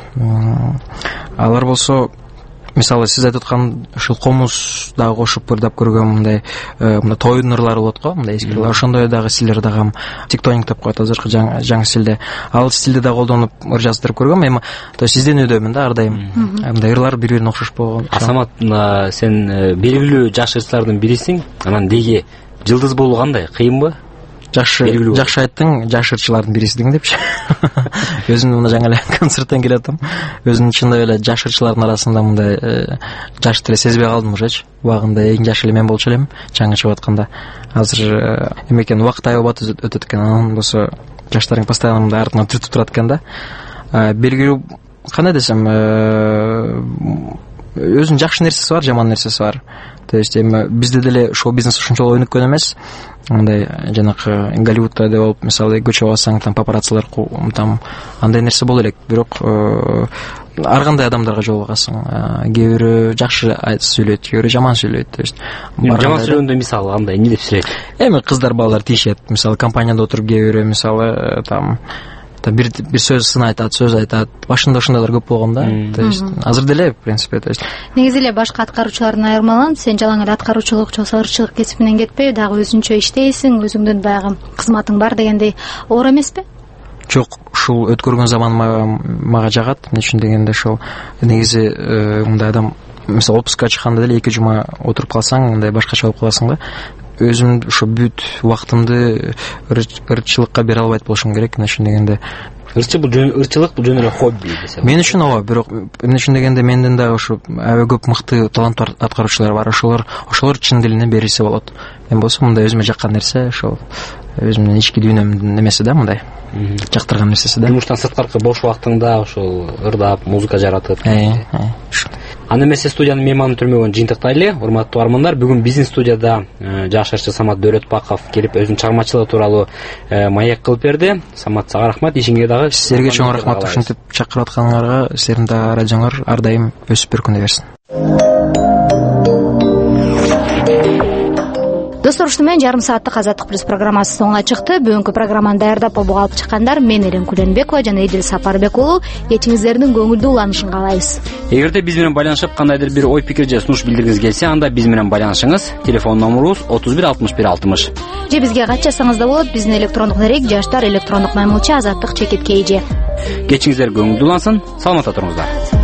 Алар болсо мисалы сиз айтып аткан ушул комуз дагы кошуп ырдап көргөн мындай мындай тоюдун ырлары болот го, мындай эски ырлар. Ошондой дагы стилдер дагы тиктоник деп коет азыркы жаңы стилде. Ал стилде да колдонуп ыр жаздырып көргөм. Эми то есть изденүүдөмүн да ар дайым. Мындай ырлар бири-бирине окшош болгон. Самат, сен белгилүү жаш ырчылардын бирисиң. Анан деги жылдыз болуу кандай? Кыйынбы? Жакшы, жакшы айттың, жаш ырчылардын бирисиң депчи. Өзүм мына жаңы эле концерттен келатам. Өзүм чындап эле жаш ырчылардын арасында мындай жаш деле сезбей калдым ужечи. Убагында эң жаш эле мен болчу элем, жаңы чыгып атканда. Азыр эме экен, убакыт аябат өтөт экен. Анан болсо жаштарың постоянно мындай артынан түртүп турат экен да. Белгилүү кандай десем, өзүнүн жакшы нерсеси бар, жаман нерсеси бар. То есть эми бизде деле шоу-бизнес ушунчалык өнүккөн эмес. Мындай жанакы Голливудта деп болуп, мисалы көчө бассаң, там папараццилар там андай нерсе боло элек. Бирок ар кандай адамдарга жолугасың. Кээ бири жакшы сүйлөйт, кээ бири жаман сүйлөйт. То есть жаман сүйлөгөндө мисалы кандай, эмне деп сүйлөйт? Эми кыздар, балдар тиешет. Мисалы компанияда отуруп кээ бири мисалы там бир бир сөз сын айтат, сөз айтат. Башында ошондойлор көп болгон да. То есть азыр деле, в принципе, то есть негизи эле башка аткаруучулардан айырмаланып, сен жалаң эле аткаруучулук, жоксо ырчылык кесибинен кетпей, дагы өзүнчө иштейсиң, өзүңдүн баягы кызматың бар дегендей оор эмеспи? Жок, ушул өткөргөн заман мага жагат. Эмне үчүн дегенде ошол негизи мындай адам мисалы отпускка чыкканда деле эки жума отуруп калсаң, мындай башкача болуп каласың да. Өзүм ошо бүт убактымды ырчылыкка бере албайт болушум керек. Эмне үчүн дегенде ырчы бул ырчылык бул жөн эле хобби десем. Мен үчүн ооба, бирок эмне үчүн дегенде менден дагы ошо аябай көп мыкты таланттуу аткаруучулар бар. Ошолор ошолор чын дилине берилсе болот. Мен болсо мындай өзүмө жаккан нерсе ошол өзүмдүн ички дүйнөмдүн немеси да, мындай жактырган нерсеси да. Жумуштан сырткаркы бош убактыңда ошол ырдап, музыка жаратып. Э, Аны эмесе студиянын мейманын түрмөгөн жыйынтыктайлы. Урматтуу армандар, бүгүн биздин студияда жаш ырчы Самат Дөөлөтбаков келип өзүнүн чыгармачылыгы тууралуу маек кылып берди. Самат, сага рахмат, ишиңе дагы. Силерге чоң рахмат, ушинтип чакырып атканыңарга. Силердин да радионуңар ар дайым өсүп өркүндөй берсин. Достор, ушуну менен жарым сааттык Азаттык плюс программасы соңуна чыкты. Бүгүнкү программаны даярдап болуп алып чыккандар мен Элен Куленбекова жана Эдил Сапарбек уулу. Кечиңиздердин көңүлдүү уланышын каалайбыз. Эгерде биз менен байланышып кандайдыр бир ой пикир же сунуш билдиргиңиз келсе, анда биз менен байланышыңыз. Телефон номерубуз отуз бир алтымыш бир алтымыш. Же бизге кат жазсаңыз да болот. Биздин электрондук дарек жаштар электрондук маймылча азаттык чекит kg. Кечиңиздер көңүлдүү улансын. Саламатта туруңуздар.